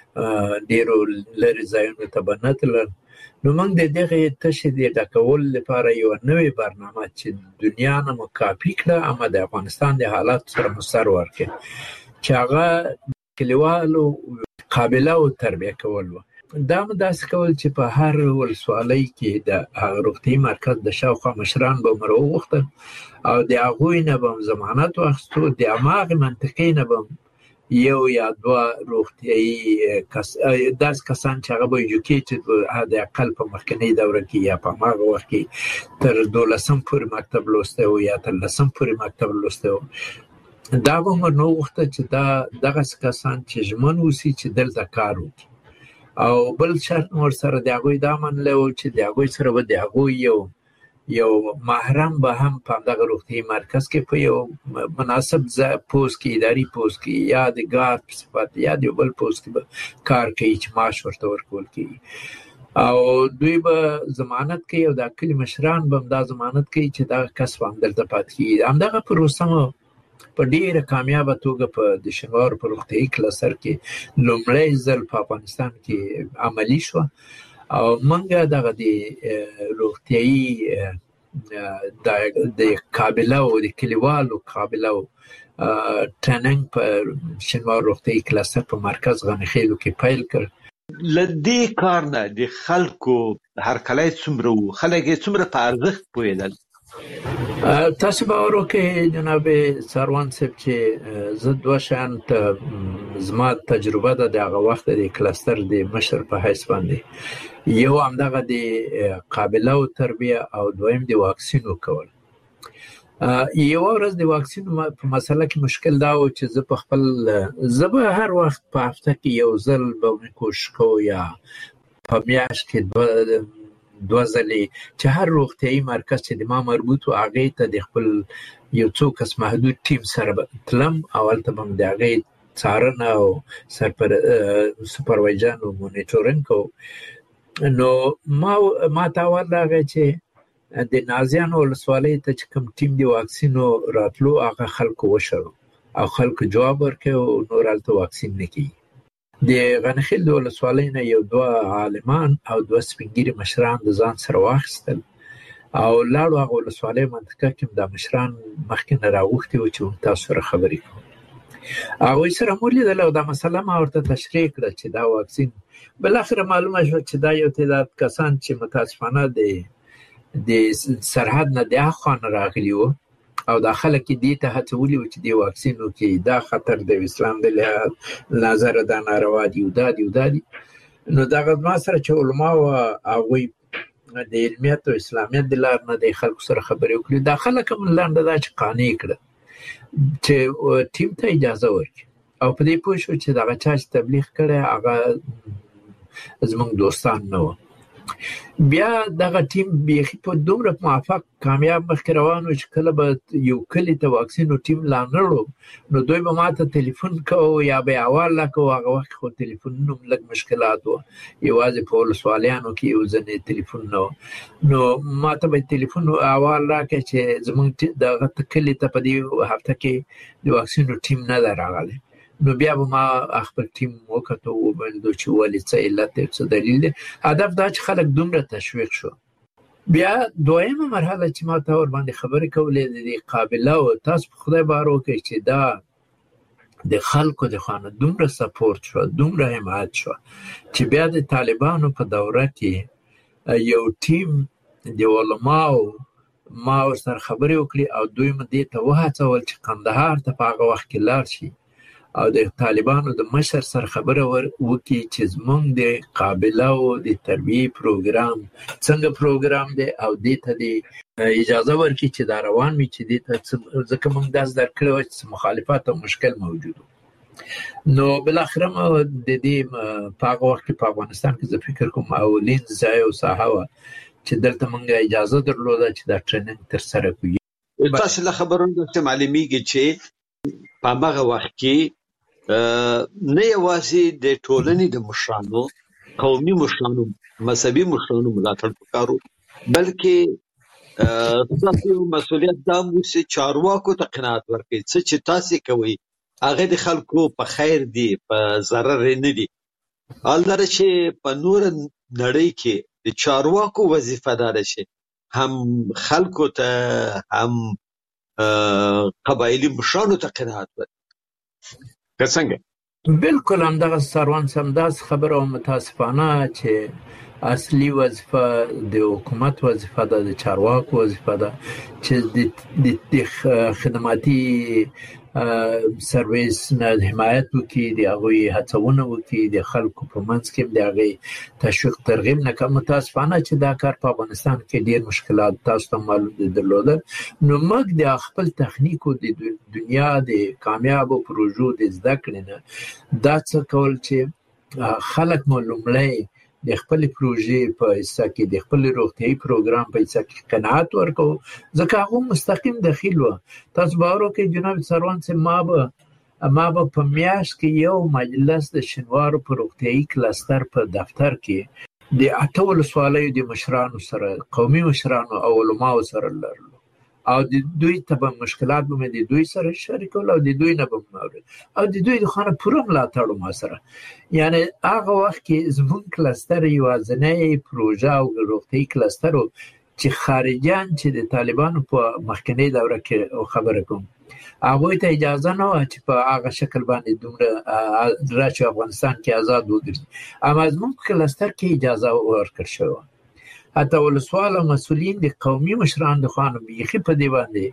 ډېرو لرې ځایونو ته به نه تلل. نو موږ د دغې تشې د ډکولو لپاره یوه نوې برنامه چې دنیا نه مو کاپي کړه اما د افغانستان د حالاتو سره مو سر ورکړي، چې هغه کلیوالو قابله او تربیه کول و. دا مو داسې کول چې په هر ولسوالۍ کې د روغتیایي مرکز د شاوخوا مشران به مو راوغوښتل او د هغوی نه به ضمانت واخیستو، د هماغې منطقې نه به یو یا دوه روغتیایي کس داس کسان چې هغه به ایجوکیټډ د اقل په مخکنی دوره کې یا په هغه وخت کې تر دولسم پورې مکتب لوسته او یا تر لسم پورې مکتب لوسته او دا به نو وخت چې دا دغه کسان چې ژمن وسی چې دلته کار وکړي او بل شرط ور سره د هغه د امن له چې د هغه سره به د هغه یو یو محرم به هم په دغه روغتي مرکز کې په یو مناسب پوسټ کې اداري پوسټ کې یا د ګارد په صفت یا د بل پوسټ کې کار کوي چې معاش ورته ورکول کیږي او دوی به ضمانت کوي او د کلی مشران به دا ضمانت کوي چې دا کس هم دلته پاتې کیږي همدغه پروسه په ډیره کامیابه توګه په د شنوار په روغتي کلستر کې لومړی ځل په افغانستان کې عملی شو او منګه دغه د روغتیایي د قابله او د کلیوالو قابله او ټریننګ په شنوار روغتیایي کلستر په مرکز غنخیلو کې پیل کړ لدې کار نه د خلکو هرکلی څومره وو خلک څومره په ارزښت پوهېدل تاسو به وروکې جناب سروان صاحب چې زه دوه شیان ته زما تجربه ده د هغه وخت د کلستر د مشر په حیث باندې یو همدغه د قابله او تربیه او دویم د واکسین ورکول یو ورځ د واکسین په مسله کې مشکل دا و چې زه په خپل زه به هر وخت په هفته کې یو ځل به کوشش کوم یا په میاشت کې دوه ځلې چې هر روغتیایي مرکز چې د ما مربوط و هغې ته د خپل یو څو کس محدود ټیم سره تلم او هلته به م د هغې څارنه او سپروایزن او مونیټورینګ کوو نو ما ما ته اول راغی چې د نازیانو ولسوالۍ ته چې کوم ټیم د واکسینو راتلو هغه خلکو وشړو او خلکو جواب ورکړ او نور هلته واکسین نه کېږي د غنخیل د ولسوالۍ نه یو دوه عالمان او دوه سپین ږیري مشران د ځان سره واخیستل او لاړو هغه ولسوالۍ منطقه کې دا مشران مخکې نه راغوښتي وو چې تاسو سره خبرې کوو هغوی سره مو لیدل او دا مسله ما ورته تشریح کړه چې دا واکسین بالاخره معلومه شوه چې دا یو تعداد کسان چې متاسفانه د د سرحد نه د اخوا نه راغلي وو او دا خلک دې ته هڅولي وو چې د واکسین وکړي دا خطر د اسلام د لحاظ نظر دا ناروا دي او دا دي او دا دي نو دغه ما سره چې علما او هغوی د علمیت او اسلامیت د لار نه د خلکو سره خبرې وکړي دا خلک هم لنډه دا چې قانع کړه چې ټیم ته اجازه ورکړي او په دې پوه شو چې دغه چا چې تبلیغ کړی هغه زموږ دوستان نه وو بیا دغه ټیم بیخي په دومره موفق کامیاب مخکې روان و چې کله به یو کلي ته واکسینو ټیم لا نړو نو دوی به ما ته تلیفون کوو یا به یې احوال راکوو هغه وخت خو تلیفونونه هم لږ مشکلات وو یوازې په ولسوالیانو کې یو ځینې تلیفون نه و نو ما ته به تلیفون احوال راکړه چې زموږ دغه کلي ته په دې هفته کې د واکسینو ټیم نه ده راغلی نو بیا به ما خپل ټیم وکتو وویل چې ولې څه علت دی څه دلیل دی هدف دا چې خلک دومره تشویق شو بیا دویمه مرحله چې ما ته ورباندې خبرې کولې د قابله او تاسو په خدای بار وکړئ چې دا د خلکو د خوا نه دومره سپورت شو دومره حمایت شو چې بیا د طالبانو په دوره کې یو ټیم د علماو ما ورسره خبرې وکړې او دوی مې دې ته وهڅول چې کندهار ته په هغه وخت کې لاړ شي او د طالبانو د مشر سره خبره وکړي چې زموږ د قابله او د تربیې پروګرام څنګه پروګرام دی او دې ته د اجازه ورکړي چې دا روان وي چې دې ته ځکه موږ داسې درکړی وه چې مخالفت او مشکل موجود و نو بالاخره د دې په هغه وخت کې په افغانستان کې زه فکر کوم اولین ځای او ساحه وه چې دلته موږ اجازه درلوده چې دا ټریننګ ترسره کړو تاسو له خبرونو څخه معلومیږي چې په هغه وخت کې نه یوازې د ټولنې د مشرانو قومي مشرانو مذهبي مشرانو ملاتړ وکړو بلکې تاسو مسؤلیت دا مو چې چارواکو ته قناعت ورکړي چې تاسو کوي هغه د خلکو په خیر دی په ضرر نه دی البته چې په نور نړۍ کې د چارواکو وظیفه ده چې هم خلکو ته هم قبایلی مشرانو ته قناعت ورکړي که څنګه بالکل همدغه سروان سمداس خبره او متاسفانه چې اصلي وظیفه د حکومت وظیفه ده د چارواکو وظیفه ده چې د خدماتي سرویس نه حمایت وکړي د هغوی هڅونه وکړي د خلکو په منځ کې د هغې تشویق ترغیب نه کوي. متاسفانه چې دا کار په افغانستان کې ډېر مشکلات تاسو ته معلوم دي درلودل. نو موږ د خپل تخنیکو د دنیا د کامیابو پروژو د زده کړې نه دا څه کول چې خلک مو لومړی د خپل پروژې په حصہ کې د خپل روغتیايي پروګرام په حصہ کې قناعت ورکو، ځکه هغه مستقیم دخیل و. تاسو باور وکړئ جناب سروان چې ما به ما به په میاشت کې یو مجلس د شینوارو په روغتیايي کلستر په دفتر کې د اته ولسوالیو د مشرانو سره، قومي مشرانو او علماو سره لرلو، او د دوی ته به مشکلات به د دوی سره شریکول او د دوی نه به مورد او د دوی د خانه پوره ملاتړ ما سره. یعنی هغه وخت کې زمون کلستر یوازینی پروژه او روغتیايي کلستر چې خارجيان چې د طالبانو په مخکنی دوره کې خبره کوم هغه ته اجازه نه و چې په هغه شکل باندې دومره راځي افغانستان کې آزاد وګرځي، اما زمون کلستر کې اجازه ورکړ شو. حتی ولسوال او مسؤلین د قومي مشران د خوانو بیخي په دی باندې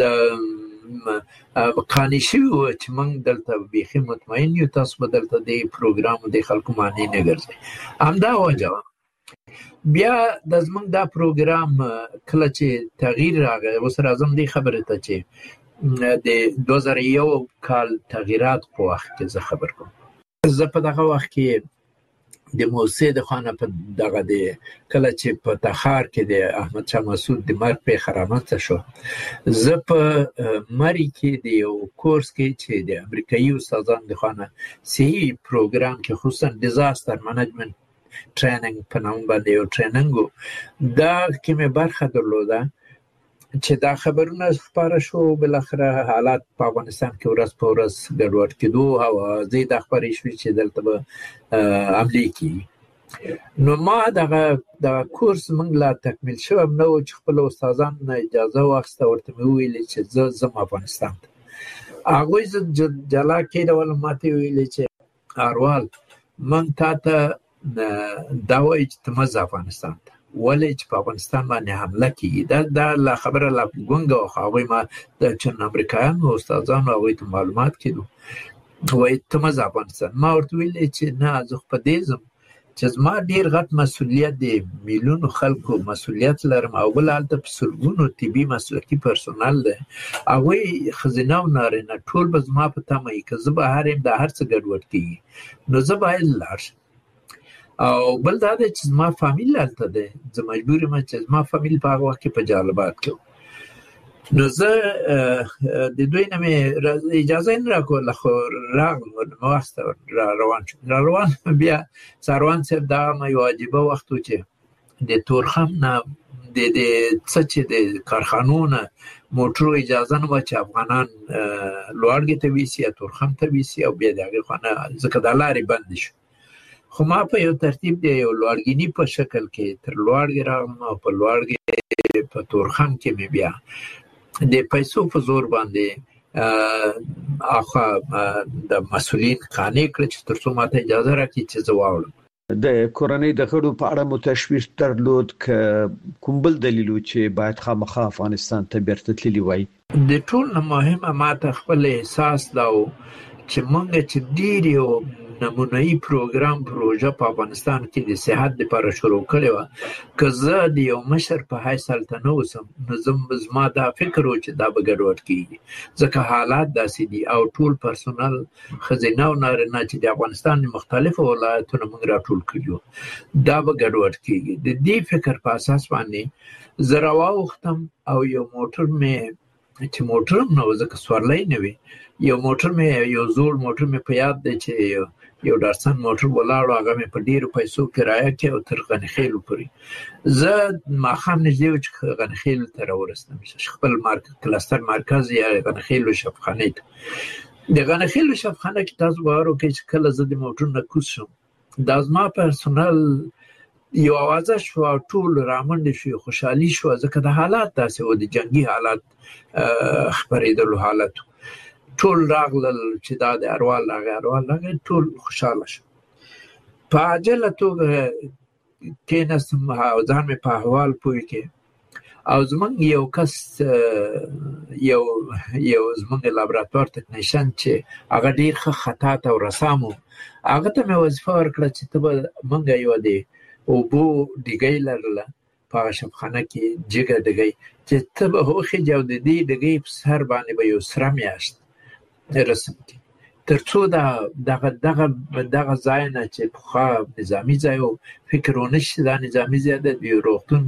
قانع شوي وو چې موږ دلته بیخي مطمئن یو تاسو به دلته د پروګرام د خلکو معنی نه ګرځي. همدا وجه بیا د زموږ دا پروګرام کله چې تغییر راغی، اوس راځم دې خبرې ته چې د دوه زره یو کال تغییرات په وخت کې زه خبر کوم. زه په دغه وخت کې د موسی د خانه په دغه د کله چې په تخار کې د احمد شاه مسعود د مرګ په خرامت شو، زه په مری کې د یو کورس کې چې د امریکایي استادانو د خانه صحیح پروګرام کې خصوصا ډیزاستر منیجمنت ټریننګ په نوم باندې یو ټریننګ دا کې مې برخه درلوده چې دا خبرونه خبره شو. بل اخر حالات په افغانستان کې ورځ په ورځ ګډوډ کېدو او زیات خبرې شوې چې دلته به عملي کیږي. نو ما دغه د کورس موږ لا تکمیل شو نو چې خپل استادان نه اجازه واخسته ورته ویل چې زه زم افغانستان ته. هغه ز جلا کېده ول ماته ویل چې اروال من تا ته دا وایي چې تمز افغانستان ته ولې چې په افغانستان باندې حمله کیږي. دا دا لا خبره لا ګونګه او هغه ما د چن امریکایانو استادانو هغه ته معلومات کړو وایي تمز افغانستان. ما ورته ویل چې نه زه په دې زم چې زما ډیر غټ مسؤلیت دی، میلیونو خلکو مسؤلیت لرم او بل حالت په سلګونو طبي مسلکي پرسونل دی، هغه خزینه او نارینه ټول به زما په تمه کې زه به هر د هر څه ګډوډ کیږي نو زه باید لاړ او بل دا چې زما فامیل هلته دی، زه مجبور یم چې زما فامیل په هغه وخت کې په جالبات کې نو زه د دوی نه مې اجازه نه راکوله خو راغلم واسطه را روان شو را روان بیا سروان صاحب دا مې واجبه وخت و چې د تورخم نه د د څه چې د کارخانونه موټرو اجازه نه و چې افغانان لوړګي ته ویسي یا تورخم ته ویسي او بیا دغه خانه ځکه د لارې بند شو. خو ما په یو ترتیب دی یو لوړګینی په شکل کې تر لوړګي راغلم او په لوړګي په تورخم کې مې بیا د پیسو په زور باندې اخا د مسؤلین قانع کړ چې ترڅو ماته اجازه راکړي چې زه واوړم. د کورنۍ د غړو په اړه متشویش درلود ک کوم بل دلیل چې باید خامخا افغانستان ته بیرته تللی وای؟ د ټول مهمه ماته خپل احساس دا چې مونږ چې ډیر یو نمونه‌ای پروګرام پروژه په افغانستان کې د صحت لپاره شروع کړی و، که زه د یو مشر په حیث هلته نه اوسم نو زما دا فکر و چې دا به ګډوډ کېږي ځکه حالات داسې دي او ټول پرسونل ښځینه او نارینه چې د افغانستان د مختلفو ولایتونو موږ راټول کړي دا به ګډوډ کېږي. د دې فکر په اساس باندې زه راواوښتم او یو موټر مې چې موټر نه و ځکه سورلی نه وي یو موټر مې یو زوړ موټر مې په یاد دی چې یو ډارسن موټر ولاړو هغه مې په ډیرو پیسو کرایه کې او تر غنخیلو پورې زه ماښام نږدې و چې غنخیلو ته راورسېدم خپل کلستر مرکز یا غنخیلو شفخانې ته. د غنخیلو شفخانه کې تاسو باور وکړئ چې کله زه د موټر نه کوز شم دا زما پرسونل یو اوازه شو ټول رامنډې شو خوشحالي شو ځکه د حالات داسې و د جنگي حالات خبرېدلو حالت ټول راغلل چې دا د اروال هغه اروال هغه ټول خوشاله شو. په عجله توګه کېناستم او ځان مې په احوال پوه کې او زمونږ یو کس یو یو زمونږ لابراتوار تکنیشن چې هغه ډیر ښه خطاط او رسامو، هغه ته مې وظیفه ورکړه چې ته به مونږ یو دی اوبو ډیګی لرله په هغه شفخانه کې جګه ډیګی چې ته به وخېږې او د دې ډیګی په سر باندې به یو سره میاشت رسم کړي تر څو دغه دغه دغه ځای نه چې پخوا نظامي ځای و فکر ونه شي دا نظامي ځای دی د روغتون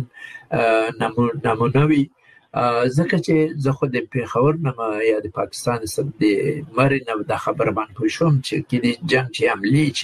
نمونه وي، ځکه چې زه خو د پېښور نه یا د پاکستان د مرې نه دا خبره باندې پوه شوم چې کېدای جنګ چې حملې شي.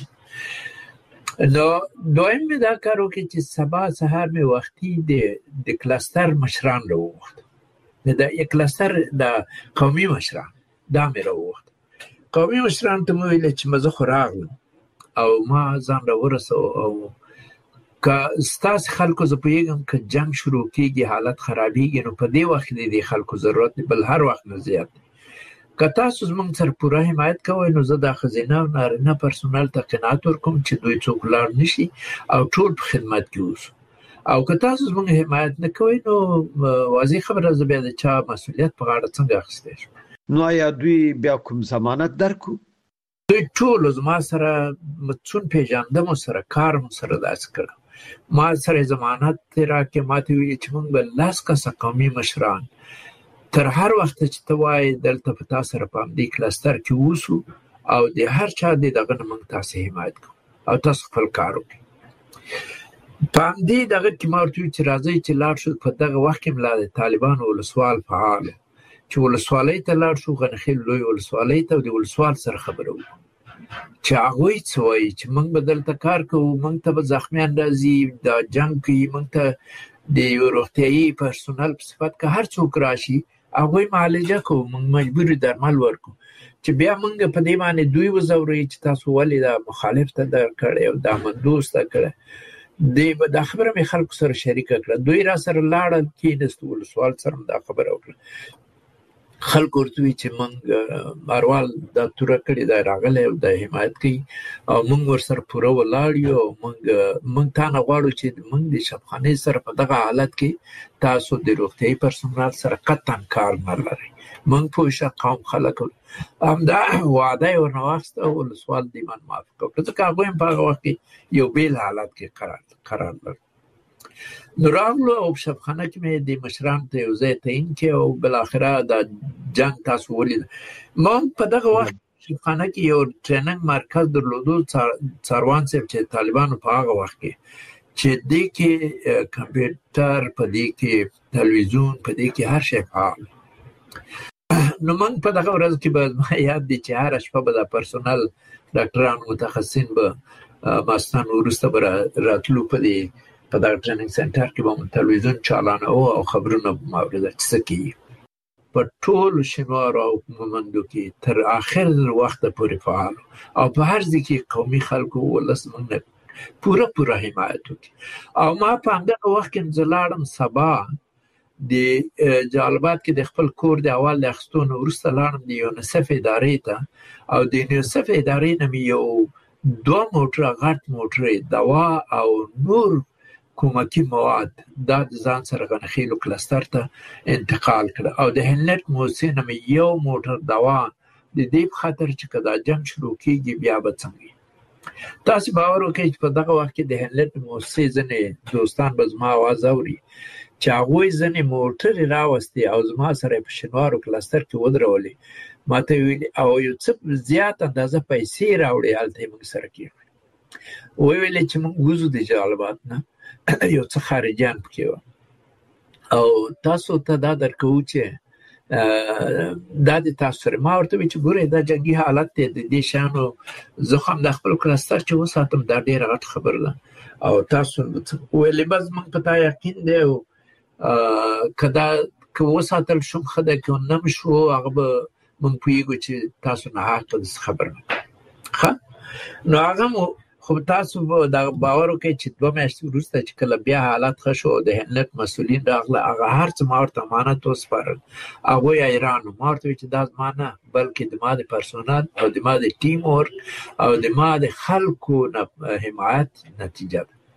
نو دویم مې دا کار وکړ چې سبا سهار مې وختي د کلستر مشران راوغوښت، د یک کلستر د قومي مشران دا مې راوغوښت. قومي مشران ته مې ویل چې زه خو راغلم او ما ځان راورسو او که ستاسې خلکو زه پوهېږم که جنګ شروع کېږي حالت خرابېږي نو په دې وخت کې د خلکو ضرورت دی، بل هر وخت نه زیات دی. که تاسو زموږ سره پوره حمایت کوئ نو زه د ښځینه او نارینه پرسونل ته قناعت ورکوم چې دوی څوک لاړ نه شي او ټول په خدمت کې اوسو. او که تاسو زموږ حمایت نه کوئ نو واضح خبره زه بیا د چا مسؤلیت په غاړه څنګه اخیستی شم. نو آیا دوی بیا کوم ضمانت درکو؟ دوی ټول زما سره څون پیژندم سره کار مو سره داسې کړم، ما سره ضمانت راکړې، ما ته ویلي چې موږ به لس کسه قومي مشران تر هر وخت چې ته وایې دلته په تا سره په همدې کلستر کې اوسو او د هر چا د دغه نه موږ تاسې حمایت کوو او تاسو خپل کار وکړئ. په همدې دغه کې ما ورته وویل چې راځئ چې لاړ شو. په دغه وخت کې ملا د طالبانو ولسوال فعال چې ولسوالۍ ته لاړ شو، غنخیل لوی ولسوالۍ ته، د ولسوال سره خبره وکړو چې هغوی څه وایي چې موږ به دلته کار کوو، موږ ته به زخمیان راځي، دا جنګ کوي، موږ ته د یو روغتیایي پرسونل په صفت که هر څوک راشي هغوی معالجه کوو، موږ مجبوري درمل ورکو. چې بیا موږ په دې باندې دوی وځوروي چې تاسو ولې دا مخالف ته درکړی او دا مندوز ته کړی. دا خبره مې خلکو سره شریکه کړه، دوی را سره لاړل کېناستو، ولسوال سره دا خبره وکړه. خلکو ورته وي چې موږ اروال دا توره کړې دا راغلی او دا حمایت کوي او موږ ورسره پوره ولاړ یو او موږ موږ تا نه غواړو چې موږ د شفخانې سره په دغه حالت کې تاسو د روغتیایي پرسونل سره قطعا کار نه لرئ. موږ پوه شه قوم خلک همدا وعده یې ورنه واخیسته او ولسوال دې باندې موافقه وکړه، ځکه هغوی هم په هغه وخت کې یو بیل حالت کې قرار قرار لرل. نو راغلو او په شفخانه کې مې د مشرانو ته یو ځای تعیین کړی او بالاخره دا جنګ تاسو ولید. ما په دغه وخت شفخانه کې یو ټریننګ مرکز درلودو، څاروان صاحب چې طالبانو په هغه وخت کې چې دې کې کمپیوټر، په دې کې تلویزیون، په دې کې هر شی فعال. نو موږ په دغه ورځ کې به ما یاد دی چې هره شپه به دا پرسونل ډاکټران متخصصین به ماستان وروسته به راتلو په دې په دغه ټریننګ سنټر کې به مو تلویزیون چالانه و او خبرونه به ما اورېدل چې څه کېږي. په ټولو شینوارو او مومندو کې تر آخر وخته پورې فعال او په هر ځای کې قومي خلکو ولس موږ نه پوره پوره حمایت وکړي. او ما په همدغه وخت کې زه لاړم سبا د جالبات کې د خپل کور د اول د اخیستو نه وروسته لاړم د یونیسف ادارې ته او د یونیسف ادارې نه مې یو دوه موټره غټ موټرې دوا او نور کومکی مواد دا د ځان سره غنخیلو کلستر ته انتقال کړه او د هلنټ موسسې نه مې یو موټر دوا د دې په خاطر چې که دا جنګ شروع کېږي بیا به څنګه. تاسې باور وکړئ چې په دغه وخت کې د هلنټ موسسې ځینې دوستان به زما اواز اوري چې هغوی ځینې موټرې راوستې او زما سره په شینوارو کلستر کې ودرولې، ما ته ویلي او یو څه زیات اندازه پیسې راوړې، هلته یې موږ سره کېږي. ویلې چې موږ وځو د جالبات نه، یو څه خارجیان پکې وو او تاسو ته دا درکوو چې دا د تاسو سره. ما ورته ویل چې ګورئ دا جنګي حالت دی، د دې شیانو زه خو هم د خپل کلستر چې وساتم دا ډېره غټه خبره ده او تاسو ویلې بس موږ په تا یقین دی او که دا که وساتل شم ښه ده، که نه م شو هغه به موږ پوهېږو چې تاسو ناحقه داسې خبر نه کوئ. ښه نو هغه مو خو تاسو دا باور وکړئ چې دوه میاشتې وروسته چې کله بیا حالت ښه شو د هلنټ مسؤلین راغله، هغه هر څه ما ورته امانت وسپارل. هغوی حیران وو. ما ورته ویل چې دا زما نه بلکې د ما د پرسونل او د ما د ټیم ورک او د ما د خلکو حمایت نتیجه ده.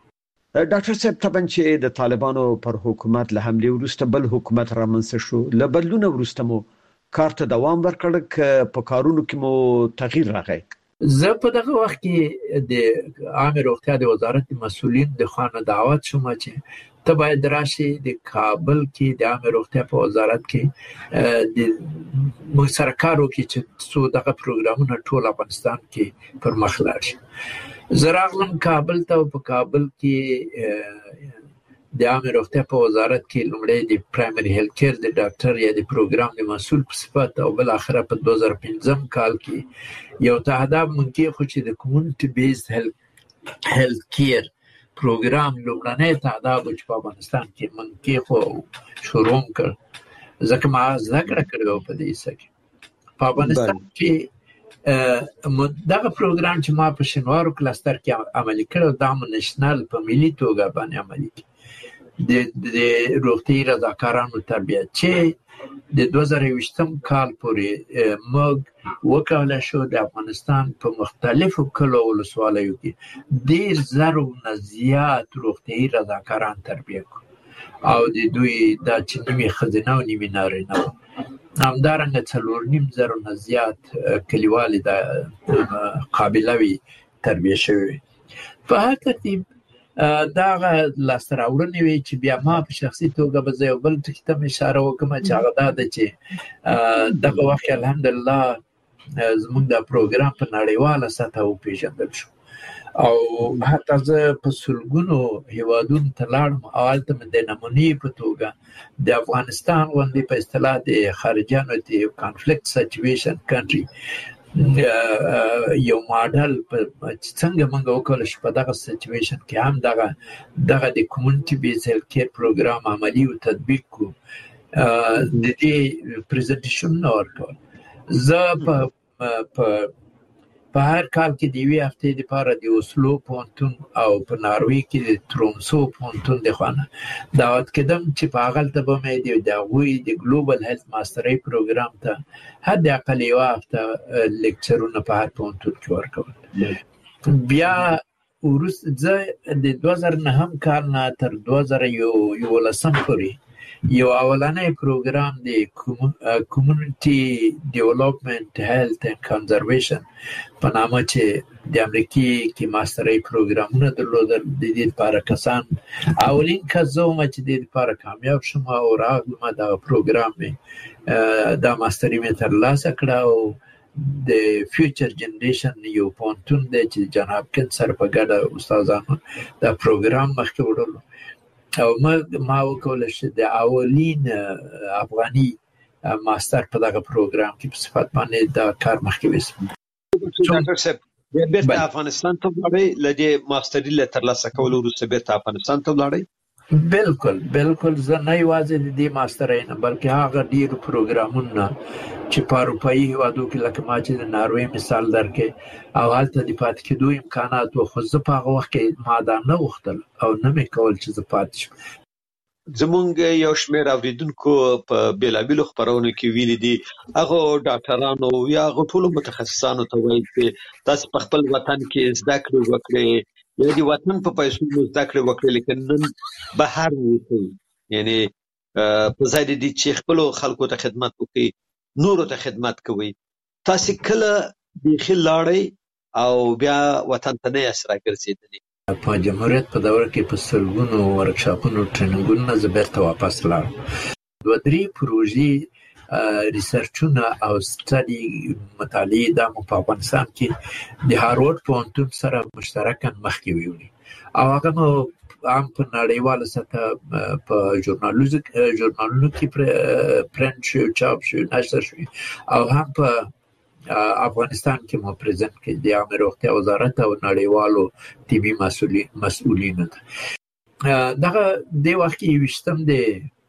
ډاکټر صاحب طبعا چې د طالبانو پر حکومت له حمله وروسته بل حکومت رامنځته شو، له بدلون وروسته مو کار ته دوام ورکړ ک په کارونو کې مو تغییر راغی؟ زه په دغه وخت کې د عامه روغتیا د وزارت مسؤلین د خانه دعوت شوم چې ته باید راشي د کابل کې د عامه روغتیا په وزارت کې د مشترکارو کې چې څو دغه پروګرامونه ټول افغانستان کې پر مخ لاړ شي. زه راغلم کابل ته، په کابل کې د عامه روغتیا په وزارت کې لومړی د پرایمري هیلث کیر د ډاکټر یا د پروګرام د مسؤل په صفت او بل اخره په دوه زره پنځم کال کې یو تهداب مونږ خو چې د کمیونټي بیسډ هیلث کیر پروګرام لومړنی تهداب چې په افغانستان کې مونږ خو شروع کړ، ځکه ما زده کړه کړې په دې سکه په افغانستان کې دغه پروګرام چې ما په شینوارو کلستر کې عملي کړو دا مو نېشنل په ملي توګه باندې عملي کړ د د روغتي رضاکارانو تربیت چې د دوه زره یوویشتم کال پورې موږ وکولای شو د افغانستان په مختلفو کلو ولسوالیو کې ډېر زرو نه زیات روغتي رضاکاران تربیت کړو او د دوی دا چې نیمې ښځینه او نیمې نارینه وو، همدارنګه څلور نیم زرو نه زیات کلیوالې د قابله وي تربیه شوي. په هر ترتیب دغه لاسته راوړنې وي چې بیا ما په شخصي توګه به زه یو بل ټکي ته اشاره وکړم چې هغه دا ده چې دغه وخت الحمدلله زموږ د پروګرام په نړیواله سطحه وپېژندل شو او حتی زه په سلګونو هیوادونو ته لاړم او هلته مې د نمونې په توګه د افغانستان غوندې په اصطلاح د خارجیانو د کانفلیکټ سچویشن کنټري یو ماډل چې څنګه موږ وکولای شو په دغه سچویشن کې هم دغه دغه د کمیونټي بیس هیلث کیر پروګرام عملي او تطبیق کو د دې پریزنټیشن ورکول. زه په په په هر کال کې د یوې هفتې لپاره د اوسلو پوهنتون او په ناروی کې د ترومسو پوهنتون د خوا نه دعوت کېدم چې په هغلته به مې د هغوی د ګلوبل هیلث ماسترۍ پروګرام ته حداقل یوه هفته لیکچرونه په هر پوهنتون کې ورکول. بیا وروسته زه د دوه زره نهم کال نه تر دوه زره یولسم پورې یو اولنی پروګرام د کمیونټي ډیولپمنٹ هیلث اند کنزرویشن په نامه چې د امریکای کې ماسترۍ پروګرامونه درلودل. د دې لپاره کسان اولین کس زه وم چې د دې لپاره کامیاب شوم او راغلم دا پروګرام مې دا ماستري مې ترلاسه کړه او د فیوچر جنریشن یو پوهنتون دی چې جان هاپکینز سره په ګډه استادانو دا پروګرام مخکې وړلو او ما وکولای شو د اولین افغاني ماستر په دغه پروګرام کې په صفت باندې دا کار مخکې وسم. ډاکټر صاحب بیرته افغانستان ته ولاړی، لدې ماستري له ترلاسه کولو وروسته بیرته افغانستان ته ولاړی؟ بالکل بالکل زه نه یوازې د دې ماسترۍ نه بلکې هغه ډېرو پروګرامونه چې په اروپایي هېوادو کې لکه ما چې د ناروې مثال درکړې او هلته د پاتې کېدو امکانات و، خو زه په هغه وخت کې ما دا نه غوښتل او نه مې کول چې زه پاتې شم. زمونږ یو شمېر اورېدونکو په بېلابېلو خپرونو کې ویلي دي هغو ډاکټرانو یا هغو ټولو متخصصانو ته وایي چې تاسو په خپل وطن کې زده کړې وکړئ یا د وطن په پیسو زده کړې وکړئ، لیکن نن بهر ووځئ، یعنی په ځای د دې چې خپلو خلکو ته خدمت وکړئ نورو ته خدمت کوئ. تاسو کله بیخي لاړئ او بیا وطن ته نه یاست راګرځېدلي؟ په جمهوریت په دوره کې په سلګونو ورکشاپونو ټریننګونو زه بیرته واپس لاړم. دوه درې پروژې ریسرچونه او سټډي مطالعې دا مو په افغانستان کې د هارورډ پوهنتون سره مشترکاً مخکې ویولې او هغه مو هم په نړیواله سطحه په ژورنالونو کې پرنټ شو، چاپ شو، نشر شو او هم په افغانستان کې مو پریزنټ کړي د عامه روغتیا وزارت او نړیوالو طبي مسؤلینو ته. دغه د وخت کې یوویشتم د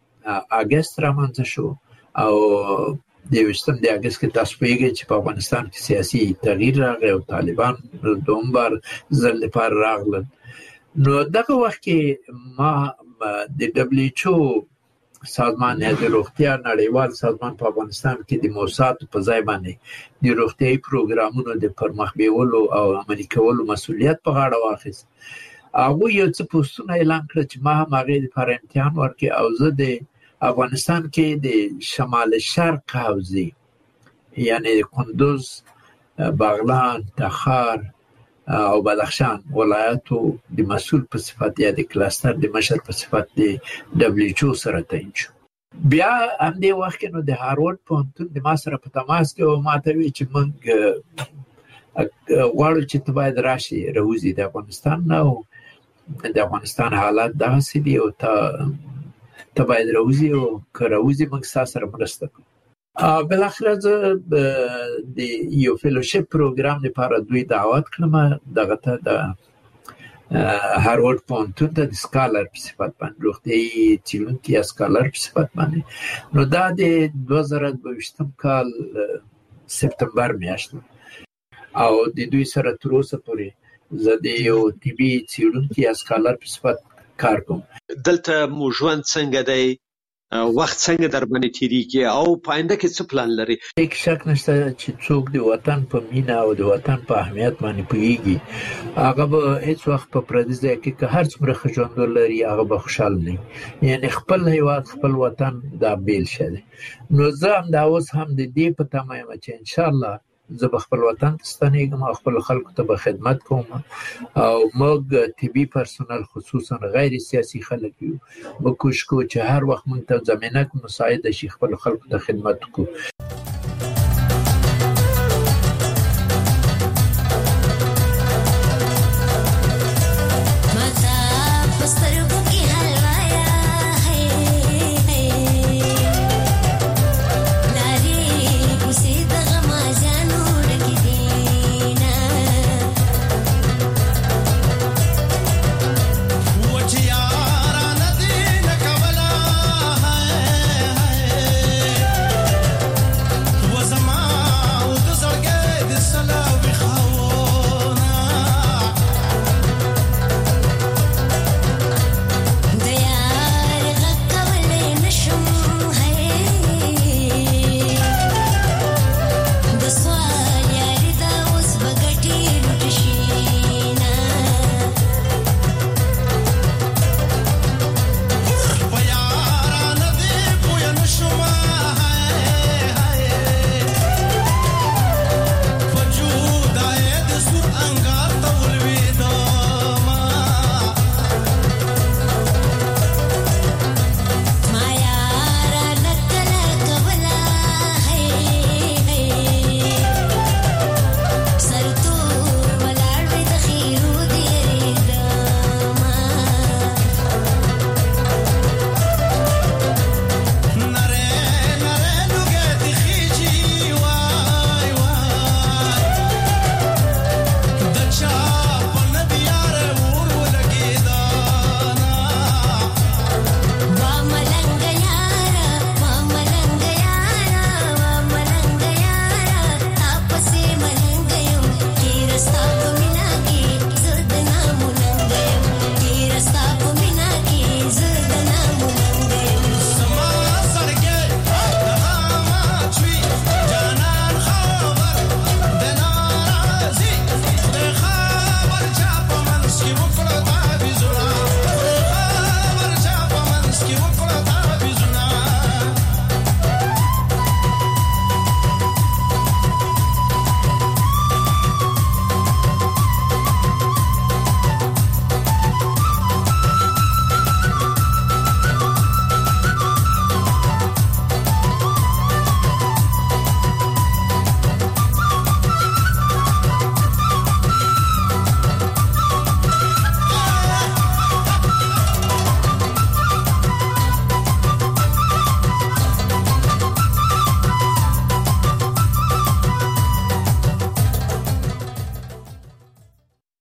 اګست رامنځته شو او د یوویشتم د اګست کې تاسو پوهیږئ چې په افغانستان کې سیاسي تغییر راغی او طالبان دوم بار ځل لپاره راغلل. نو دغه وخت کې ما د دبليو ایچ او سازمان د روغتیا نړیوال سازمان په افغانستان کې د موسسات په ځای باندې د روغتیايي پروګرامونو د پرمخ بیولو او عملي کولو مسؤلیت په غاړه واخیست هغه یو څه پوسټونه اعلان کړ چې ما هم هغه لپاره امتحان ورکړ او زه د افغانستان کې د شمال شرق حوزې یعنی کندوز، بغلان، تخار او بدخشان ولایتو د مسؤل په صفت یا د کلاستر د مشر په صفت د دبليو ایچ او سره تعین شو. بیا هم د وخت نو د هاروارد پوهنتون د ما سره په تماس کې او ما ته وی چې موږ غواړو چې ته باید راشي راوځي د افغانستان نه د افغانستان حالات داسې دي او ته ته باید راوځي او که راوځي موږ سره مرسته کوو. بالاخره زه د یو فیلوشپ پروګرام لپاره دوی دعوت کړم دغه ته د هاروارد پوهنتون ته د سکالر په صفت باندې روغتیایي څېړونکي یا سکالر په صفت باندې. نو دا د دوه زره دوه ویشتم کال سپتمبر میاشت او د دوی سره تر اوسه پورې زه د یو طبي څېړونکي یا سکالر په صفت کار کوم. دلته مو ژوند څنګه دی؟ وخت څنګه در باندې تیریږي او پاینده کې څه پلان لري؟ هیڅ شک نشته چې څوک د وطن په مینا او د وطن په اهمیت باندې پوهیږي هغه به هیڅ وخت په پردي ځای کې که هر څومره ښه ژوند ولري هغه به خوشحال نه وي. یعنې خپل هیواد خپل وطن دا بیل شه دی. نو زه همدا اوس هم د دې په تمه یم چې انشاءالله زه به خپل وطن ته ستنېږم او خپل خلکو ته به خدمت کوم او موږ طبي پرسونل خصوصا غیر سیاسي خلک یو به کوشش کوو چې هر وخت موږ ته زمینه مساعده شي خپل خلکو ته خدمت وکړو.